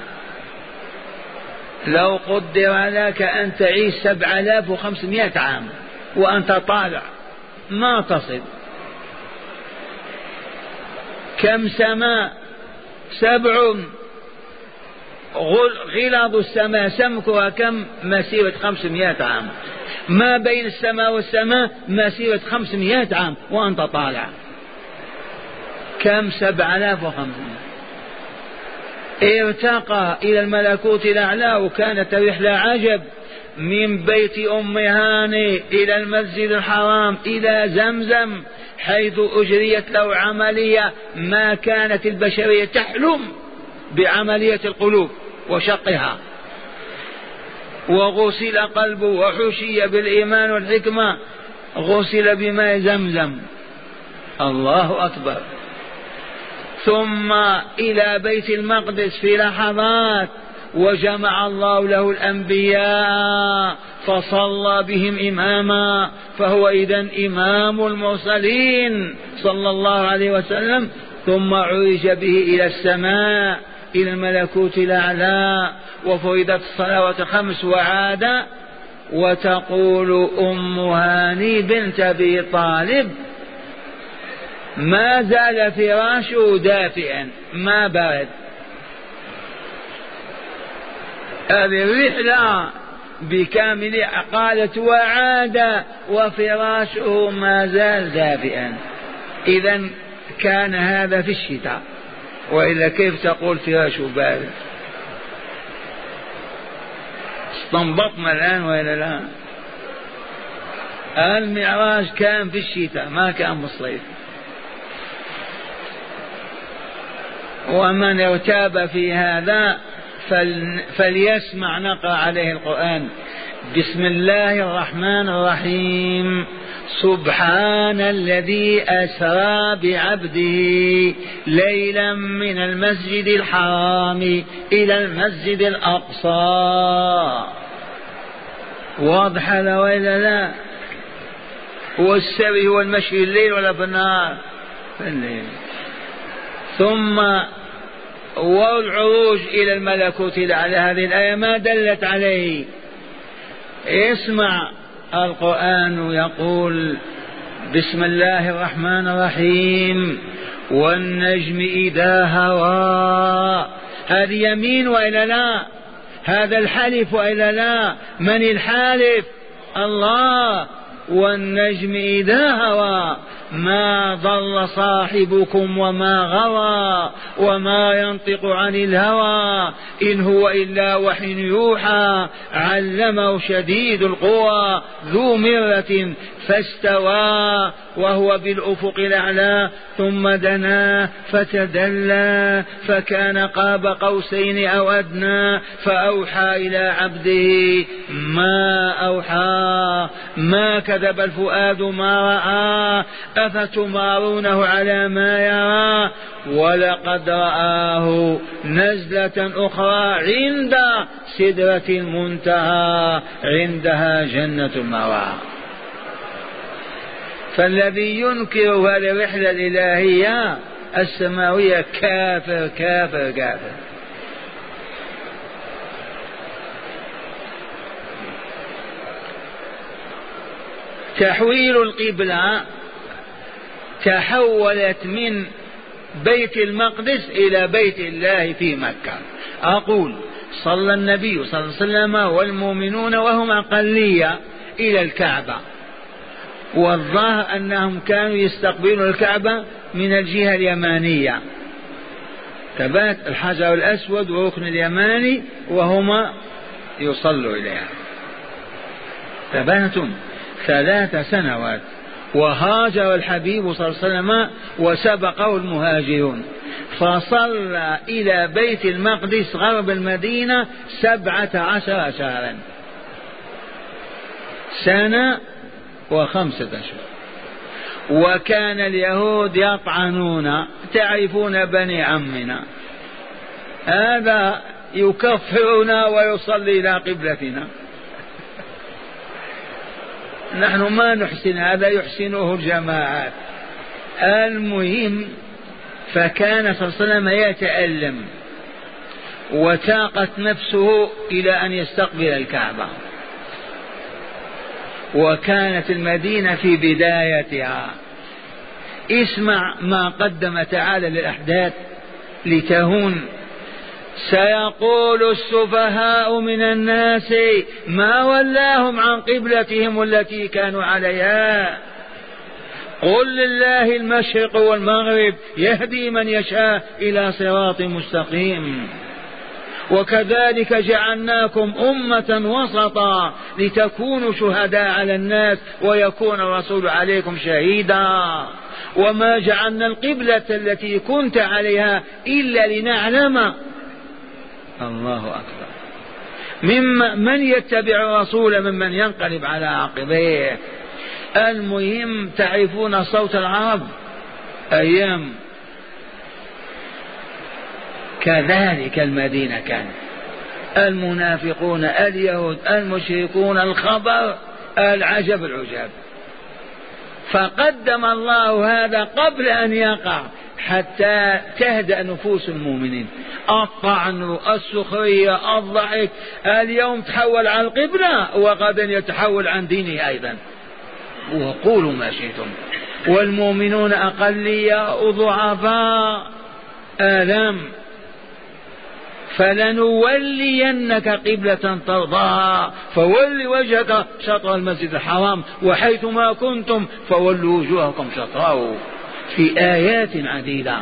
لو قدر لك أن تعيش سبع آلاف وخمسمائة عام وأنت طالع ما تصل. كم سماء؟ سبع. غلظ السماء سمكها كم؟ مسيرة خمسمائة عام. ما بين السماء والسماء مسيرة خمسمائة عام وأنت طالع. كم؟ سبع آلاف وخمسمائة. ارتقى إلى الملكوت الأعلى. وكانت رحلة عجب، من بيت أم هاني إلى المسجد الحرام إلى زمزم، حيث أجريت له عملية ما كانت البشرية تحلم بعملية القلوب وشقها. وغسل قلبه وحشي بالإيمان والحكمة، غسل بماء زمزم. الله أكبر. ثم إلى بيت المقدس في لحظات، وجمع الله له الأنبياء فصلى بهم إماما، فهو إذن إمام المرسلين صلى الله عليه وسلم. ثم عرج به إلى السماء إلى الملكوت الأعلى، وفرضت الصلوات الخمس وعاد. وتقول أم هاني بنت أبي طالب: ما زال فراشه دافئا ما برد. هذه الرحلة بكاملها. قالت: وعاد وفراشه ما زال دافئا. إذن كان هذا في الشتاء، وإلا كيف تقول فراشه بارد؟ استنبطنا الآن وإلا لا؟ المعراج كان في الشتاء ما كان في الصيف. ومن ارتاب في هذا فليسمع نقرأ عليه القرآن. بسم الله الرحمن الرحيم. سبحان الذي أسرى بعبده ليلا من المسجد الحرام إلى المسجد الأقصى واضح هذا وإلا لا؟ والسبي هو المشي الليل ولا بالنهار؟ في الليل. ثم والعروج إلى الملكوت على هذه الآية ما دلت عليه. اسمع القرآن يقول بسم الله الرحمن الرحيم والنجم إذا هوى. هذه يمين وإلا لا؟ هذا الحلف وإلا لا؟ من الحالف؟ الله. والنجم إذا هوى ما ضل صاحبكم وما غوى وما ينطق عن الهوى إن هو إلا وحي يوحى علمه شديد القوى ذو مرة فاستوى وهو بالأفق الأعلى ثم دنا فتدلى فكان قاب قوسين أو أدنى فأوحى إلى عبده ما أوحى ما كذب الفؤاد ما رأى أفتمارونه على ما يرى ولقد رآه نزلة أخرى عند سدرة المنتهى عندها جنة المأوى. فالذي ينكر هذه الرحلة الإلهية السماوية كافر كافر كافر. تحويل القبلة تحولت من بيت المقدس إلى بيت الله في مكة. أقول صلى النبي صلى الله عليه وسلم والمؤمنون وهم أقلية إلى الكعبة، والظاهر أنهم كانوا يستقبلون الكعبة من الجهة اليمانية، تبات الحجر الأسود وركن اليماني وهما يصلوا إليها. تباتم ثلاث سنوات وهاجر الحبيب صلى الله عليه وسلم وسبقه المهاجرون فصلى إلى بيت المقدس غرب المدينة سبعة عشر شهرا، سنة وخمسة أشهر. وكان اليهود يطعنون تعرفون بني عمنا هذا يكفرنا ويصلي إلى قبلتنا، نحن ما نحسن هذا يحسنه الجماعات. المهم فكان صلى الله عليه وسلم يتألم وتاقت نفسه إلى أن يستقبل الكعبة، وكانت المدينة في بدايتها. اسمع ما قدم تعالى للأحداث لتهون. سيقول السفهاء من الناس ما ولاهم عن قبلتهم التي كانوا عليها قل لله المشرق والمغرب يهدي من يشاء إلى صراط مستقيم وكذلك جعلناكم أمة وسطا لتكونوا شهداء على الناس ويكون الرسول عليكم شهيدا وما جعلنا القبلة التي كنت عليها إلا لنعلم الله أكبر مما من يتبع الرسول ممن ينقلب على عقبيه. المهم تعرفون صوت العرب أيام كذلك المدينة كان المنافقون اليهود المشركون الخبر العجب العجاب. فقدم الله هذا قبل أن يقع حتى تهدأ نفوس المؤمنين. الطعن السخرية الضحك اليوم تحول عن القبلة وغدا يتحول عن دينه أيضا، وقولوا ما شئتم. والمؤمنون أقلية وضعفاء آلام. فلنولينك قبلة ترضاها فول وجهك شطر المسجد الحرام وحيث ما كنتم فولوا وجوهكم شطره في آيات عديدة.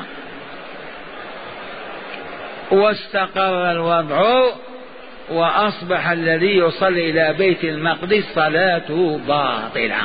واستقر الوضع وأصبح الذي يصلي إلى بيت المقدس صلاته باطلة.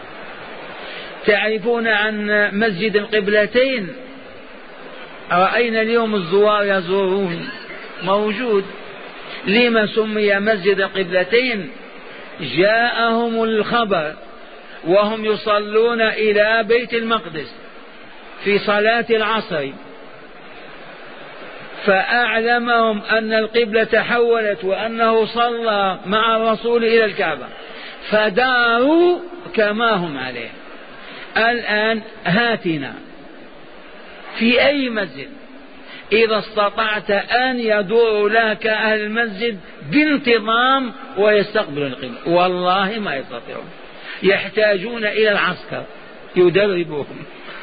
تعرفون عن مسجد القبلتين؟ رأينا اليوم الزوار يزورون موجود. لما سمي مسجد القبلتين؟ جاءهم الخبر وهم يصلون إلى بيت المقدس في صلاة العصر فأعلمهم أن القبلة تحولت وأنه صلى مع الرسول إلى الكعبة، فداروا كما هم عليه. الآن هاتنا في أي مسجد إذا استطعت أن يدور لك أهل المسجد بانتظام ويستقبل القبلة، والله ما يستطيعون، يحتاجون إلى العسكر يدربهم.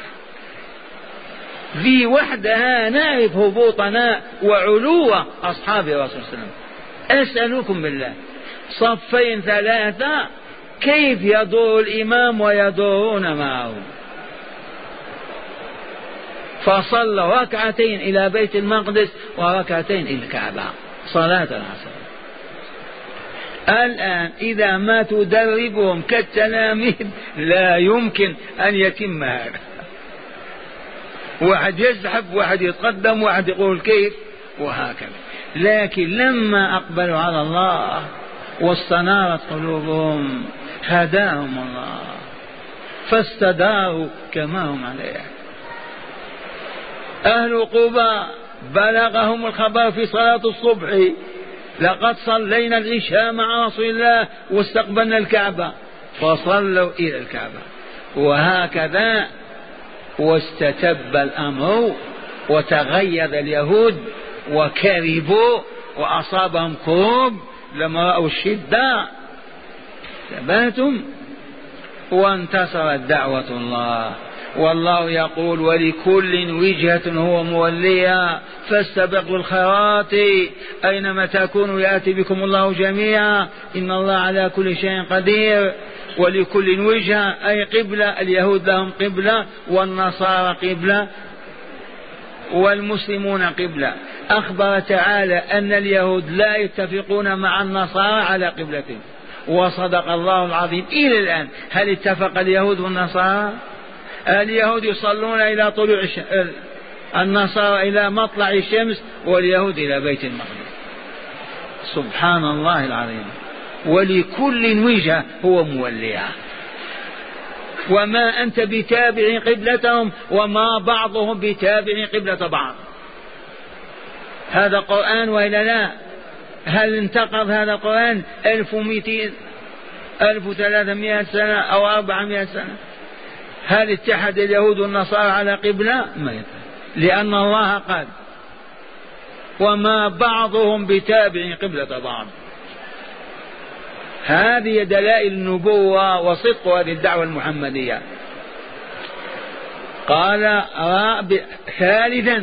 ذي وحدها نعرف هبوطنا وعلو أصحاب الرسول صلى الله عليه وسلم. أسألكم بالله صفين ثلاثة كيف يدور الإمام ويدورون معه؟ فصلوا ركعتين إلى بيت المقدس وركعتين إلى الكعبة صلاة العصر. الآن إذا ما تدربهم كالتلاميذ لا يمكن أن يتم هذا. واحد يزحف، واحد يتقدم، واحد يقول كيف، وهكذا. لكن لما أقبلوا على الله واستنارت قلوبهم هداهم الله فاستداروا كما هم عليه. أهل قباء بلغهم الخبر في صلاة الصبح لقد صلينا العشاء مع رسول الله واستقبلنا الكعبة، فصلوا إلى الكعبة. وهكذا واستتب الأمر وتغيظ اليهود وكربوا وأصابهم كرب لما رأوا الشدة، ثباتهم وانتصرت دعوة الله. والله يقول ولكل وجهة هو موليها فاستبقوا الخيرات أينما تكونوا يأتي بكم الله جميعا إن الله على كل شيء قدير. ولكل وجهة أي قبلة، اليهود لهم قبلة والنصارى قبلة والمسلمون قبلة. أخبر تعالى أن اليهود لا يتفقون مع النصارى على قبلتهم، وصدق الله العظيم. إلى الآن هل اتفق اليهود والنصارى؟ اليهود يصلون إلى طلوع الشمس، النصارى إلى مطلع الشمس، واليهود إلى بيت المقدس. سبحان الله العظيم. ولكل وجهة هو موليها، وما أنت بتابع قبلتهم وما بعضهم بتابع قبلة بعض. هذا قرآن وإلا لا؟ هل انتقض هذا القرآن ألف ومئتين ألف وثلاثمائة سنة أو أربعمائة سنة؟ هل اتحد اليهود والنصارى على قبلة؟ ما يتحد، لأن الله قال وما بعضهم بتابع قبلة بعض. هذه دلائل النبوة وصدق هذه الدعوة المحمدية. قال ثالثا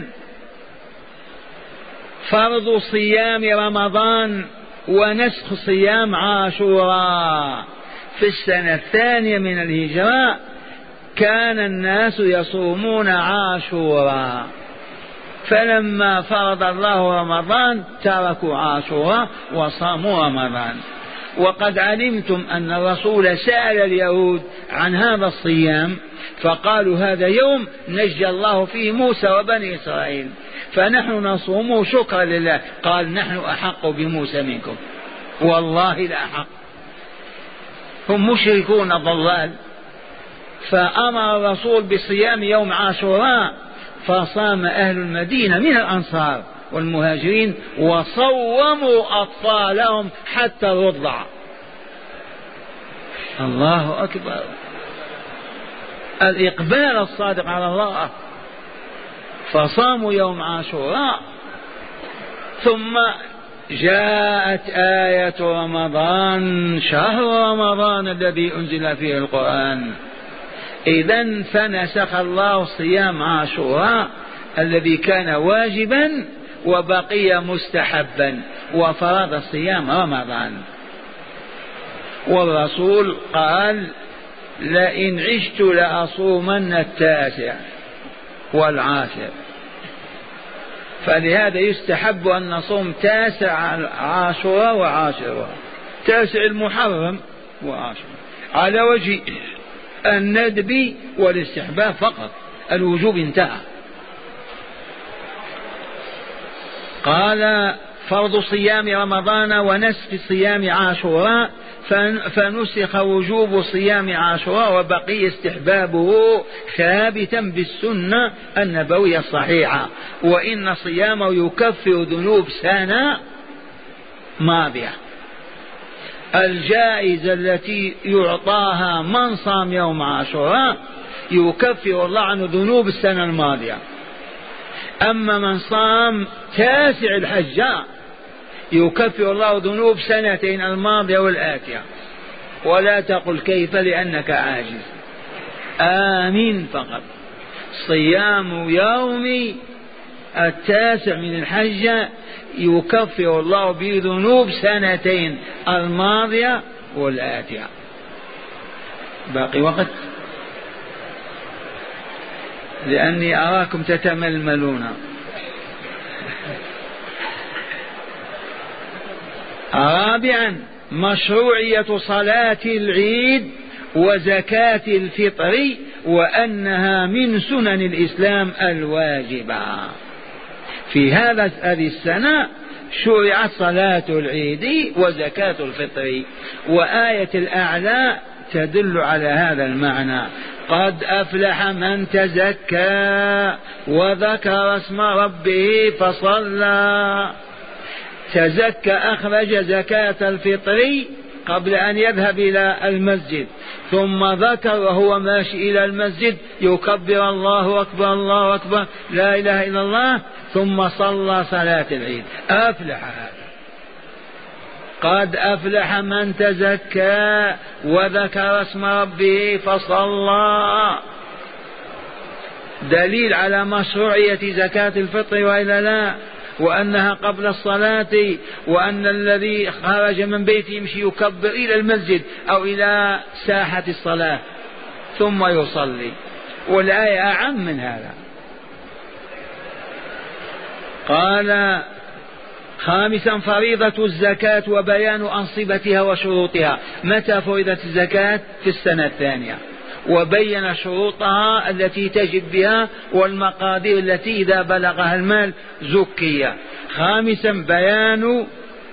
فرض صيام رمضان ونسخ صيام عاشوراء. في السنة الثانية من الهجرة كان الناس يصومون عاشوراء، فلما فرض الله رمضان تركوا عاشوراء وصاموا رمضان. وقد علمتم أن الرسول سأل اليهود عن هذا الصيام فقالوا هذا يوم نجى الله فيه موسى وبني إسرائيل، فنحن نصومه شكرا لله. قال نحن أحق بموسى منكم، والله لا أحق، هم مشركون ضلال. فأمر الرسول بصيام يوم عاشوراء، فصام أهل المدينة من الأنصار والمهاجرين وصوموا أطفالهم حتى الرضع. الله أكبر، الإقبال الصادق على الله. فصاموا يوم عاشوراء. ثم جاءت آية رمضان شهر رمضان الذي أنزل فيه القرآن. إذن فنسخ الله صيام عاشوراء الذي كان واجبا وبقي مستحبا وفرض صيام رمضان. والرسول قال لئن عشت لأصومن التاسع والعاشر. فلهذا يستحب أن نصوم تاسع عاشوراء وعاشوراء، تاسع المحرم وعاشوراء، على وجه الندب والاستحباب فقط، الوجوب انتهى. قال فرض صيام رمضان ونسخ صيام عاشوراء، فنسخ وجوب صيام عاشوراء وبقي استحبابه ثابتا بالسنة النبوية الصحيحة، وإن صيامه يكفر ذنوب سنة ماضية. الجائزة التي يعطاها من صام يوم عاشوراء يكفر الله عنه ذنوب السنة الماضية. أما من صام تاسع الحج يكفر الله ذنوب سنتين الماضية والآتية. ولا تقل كيف لأنك عاجز، آمين فقط. صيام يوم التاسع من الحج يكفر الله به ذنوب سنتين الماضية والآتية. باقي وقت لأني أراكم تتململون. رابعا مشروعية صلاة العيد وزكاة الفطر، وأنها من سنن الإسلام الواجبة. في هذا هذه السنة شرعت صلاة العيد وزكاة الفطر، وآية الأعلى تدل على هذا المعنى: قد أفلح من تزكى وذكر اسم ربه فصلى. تزكى أخرج زكاة الفطر قبل أن يذهب إلى المسجد، ثم ذكر وهو ماشي إلى المسجد يكبر الله أكبر الله أكبر لا إله إلا الله، ثم صلى صلاة العيد. أفلح هذا. قد أفلح من تزكى وذكر اسم ربه فصلى، دليل على مشروعية زكاة الفطر وإلا لا، وأنها قبل الصلاة، وأن الذي خرج من بيته يمشي يكبر إلى المسجد أو إلى ساحة الصلاة ثم يصلي. والآية أعم من هذا. قال خامسا فريضة الزكاة وبيان أنصبتها وشروطها. متى فرضت الزكاة؟ في السنة الثانية، وبين شروطها التي تجب بها والمقادير التي إذا بلغها المال زكية. خامسا بيان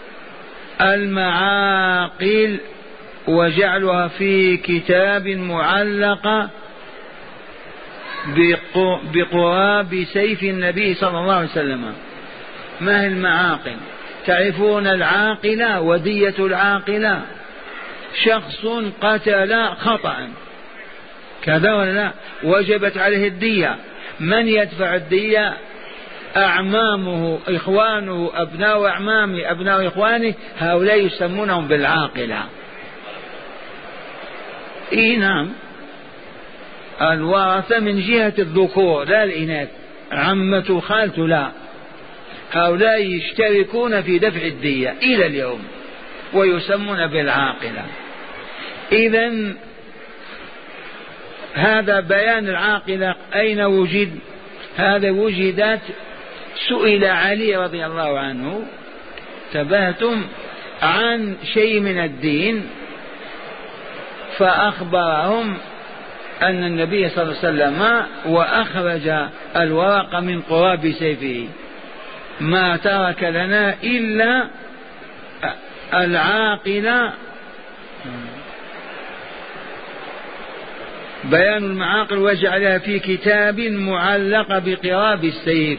المعاقل وجعلها في كتاب معلق بقراب سيف النبي صلى الله عليه وسلم. ما هي المعاقل؟ تعرفون العاقلة ودية العاقلة؟ شخص قتل خطأ كذا ولا لا، وجبت عليه الدية. من يدفع الدية؟ أعمامه، إخوانه، أبناء أعمامه، أبناء إخوانه، هؤلاء يسمونهم بالعاقلة. إيه نعم، الورثة من جهة الذكور لا الإناث، عمة خالته لا، هؤلاء يشتركون في دفع الدية إلى اليوم ويسمون بالعاقلة. إذن هذا بيان العاقلة. أين وجد هذا؟ وجدت سئل علي رضي الله عنه: تبهتم عن شيء من الدين؟ فأخبرهم أن النبي صلى الله عليه وسلم وأخرج الورق من قراب سيفه ما ترك لنا إلا العاقلة. بيان المعاقل وجعلها في كتاب معلق بقراب السيف.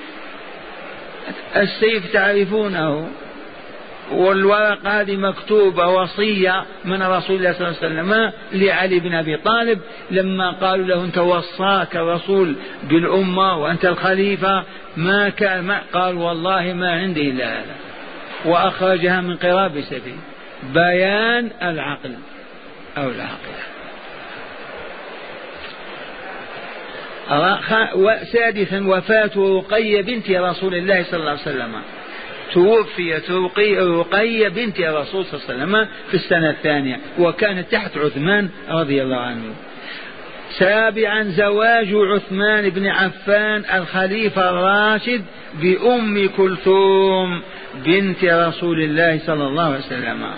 السيف تعرفونه، والورقة هذه مكتوبة وصية من رسول الله صلى الله عليه وسلم لعلي بن أبي طالب لما قالوا له: أنت وصاك الرسول بالأمة وأنت الخليفة، ما كان ما قال: والله ما عندي إلا هذا، وأخرجها من قراب سيفه. بيان العقل أو العقل. سادسا وفاة رقية بنت رسول الله صلى الله عليه وسلم. توفيت رقية بنت الرسول صلى الله عليه وسلم في السنة الثانية، وكانت تحت عثمان رضي الله عنه. سابعا زواج عثمان بن عفان الخليفة الراشد بأم كلثوم بنت رسول الله صلى الله عليه وسلم.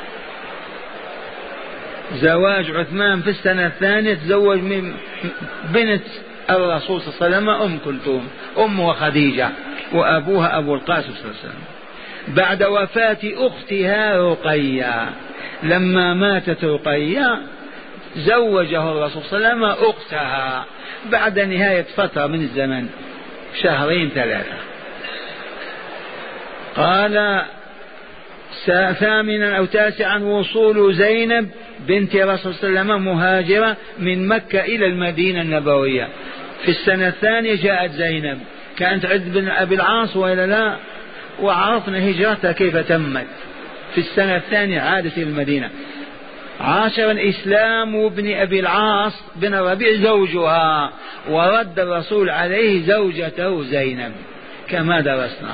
زواج عثمان في السنة الثانية، تزوج من بنت الرسول صلى الله عليه وسلم أم كلثوم، أمها خديجة وأبوها أبو القاسم صلى الله عليه وسلم. بعد وفاة أختها رقية. لما ماتت رقية زوجه الرسول صلى الله عليه وسلم أختها بعد نهاية فترة من الزمن، شهرين ثلاثة. قال ثامنا أو تاسعا وصول زينب بنت رسول صلى الله عليه وسلم مهاجرة من مكة إلى المدينة النبوية. في السنة الثانية جاءت زينب، كانت عند بن أبي العاص وإلا لا، وعرفنا هجرتها كيف تمت. في السنة الثانية عادت إلى المدينة. عاشرا إسلام ابن أبي العاص بن ربيع زوجها، ورد الرسول عليه زوجته زينب كما درسنا.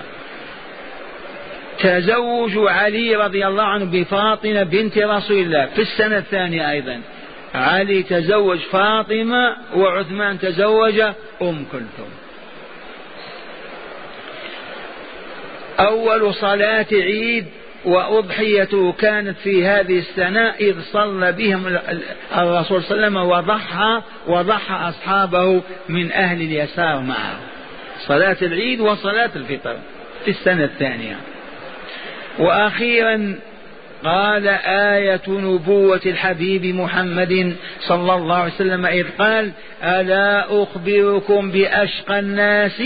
تزوج علي رضي الله عنه بفاطمة بنت رسول الله في السنة الثانية أيضا. علي تزوج فاطمة وعثمان تزوج أم كلثوم. أول صلاة عيد وأضحيته كانت في هذه السنة، إذ صلى بهم الرسول صلى الله عليه وسلم وضحى وضحى أصحابه من أهل اليسار معه. صلاة العيد وصلاة الفطر في السنة الثانية. وأخيرا قال آية نبوة الحبيب محمد صلى الله عليه وسلم إذ قال ألا أخبركم بأشقى الناس.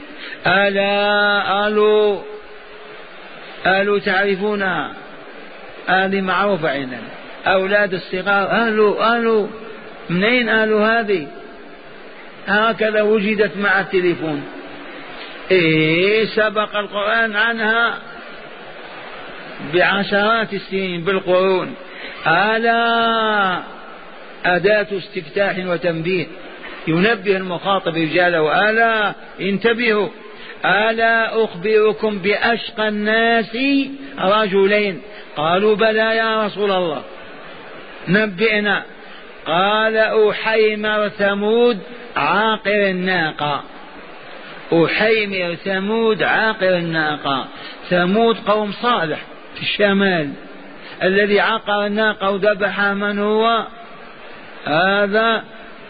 ألا ألو ألو تعرفونها، هذه معروفة عندنا. أولاد الصغار ألو ألو، منين ألو هذه؟ هكذا وجدت مع التليفون. إيه سبق القرآن عنها بعشرات السنين بالقرون. ألا أداة استفتاح وتنبيه، ينبه المخاطب رجاله ألا انتبهوا. ألا أخبركم بأشقى الناس رجلين؟ قالوا بلى يا رسول الله نبئنا. قال أحيمر ثمود عاقر الناقة. أحيمر ثمود عاقر الناقة. ثمود قوم صالح في الشمال، الذي عقر الناقة وذبحها من هو؟ هذا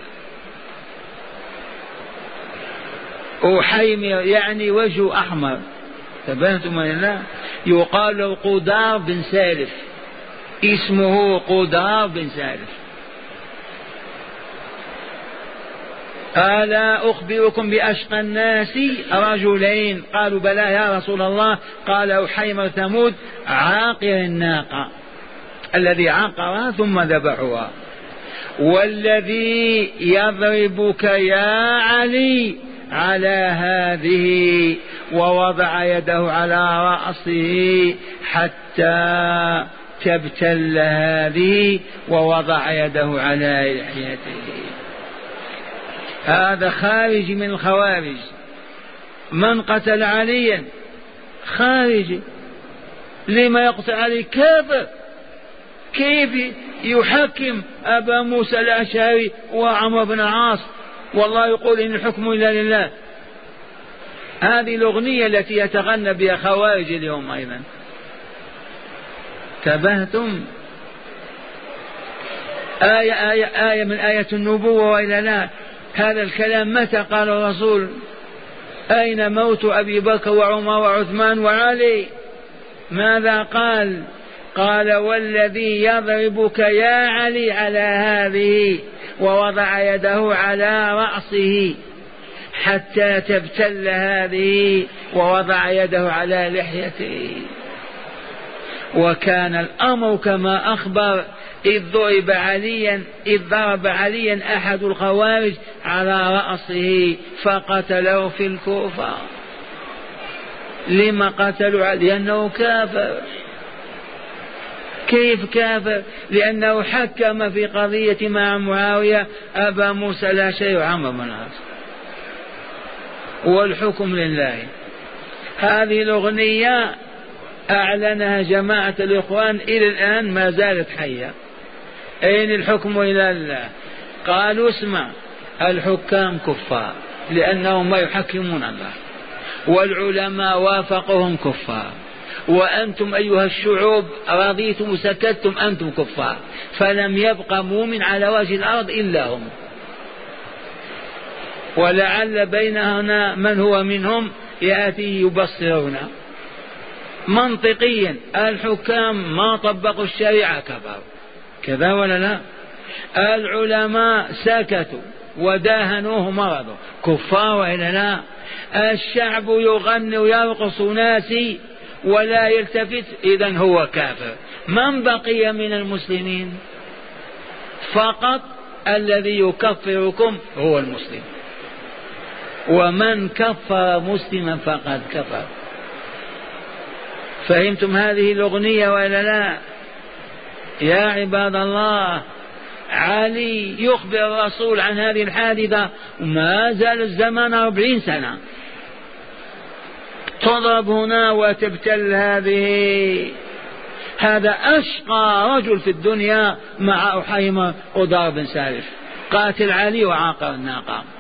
أحيمر يعني وجه أحمر. تبهتم ولا؟ يقال له قدار بن سالف، اسمه قدار بن سالف. ألا أخبركم بأشقى الناس رجلين؟ قالوا بلى يا رسول الله. قال أحيمر ثمود عاقر الناقة، الذي عقرها ثم ذبحها. والذي يضربك يا علي على هذه، ووضع يده على رأسه حتى تبتل هذه، ووضع يده على لحيته. هذا خارج من الخوارج. من قتل عليا خارجي. لما يقتل علي؟ كافر. كيف يحكم أبا موسى الأشعري وعمرو بن العاص والله يقول إن الحكم إلا لله؟ هذه الأغنية التي يتغنى بها خوارج اليوم أيضا. تبهتم. آية, آية, آية من آية النبوة وإلا لا. هذا الكلام متى قال الرسول؟ أين موت أبي بكر وعمر وعثمان وعلي؟ ماذا قال؟ قال والذي يضربك يا علي على هذه، ووضع يده على رأسه حتى تبتل هذه، ووضع يده على لحيته. وكان الأمر كما أخبر، إذ ضرب عليا إذ ضرب عليا أحد الخوارج على رأسه فقتله في الكوفة. لما قتلوا علي؟ لأنه كافر. كيف كافر؟ لأنه حكم في قضية مع معاوية أبا موسى لا شيء عمرو بن العاص، والحكم لله. هذه الأغنية أعلنها جماعة الإخوان إلى الآن ما زالت حية. أين الحكم إلى الله؟ قالوا اسمع، الحكام كفار لأنهم ما يحكمون الله، والعلماء وافقهم كفار، وأنتم أيها الشعوب رضيتم وسكتتم أنتم كفار، فلم يبق مؤمن على وجه الأرض إلا هم. ولعل بيننا من هو منهم يأتي يبصرنا. منطقيا الحكام ما طبقوا الشريعة كفروا، كذا ولا لا؟ العلماء سكتوا وداهنوه مرضوا، كفار وإلا لا؟ الشعب يغني ويرقص ناسي ولا يلتفت، إذن هو كافر. من بقي من المسلمين؟ فقط الذي يكفركم هو المسلم، ومن كفر مسلما فقد كفر. فهمتم هذه الأغنية ولا لا؟ يا عباد الله، علي يخبر الرسول عن هذه الحادثة وما زال الزمان أربعين سنة، تضرب هنا وتبتل هذه. هذا أشقى رجل في الدنيا مع أحيمر وضرب سالف، قاتل علي وعاقر الناقة.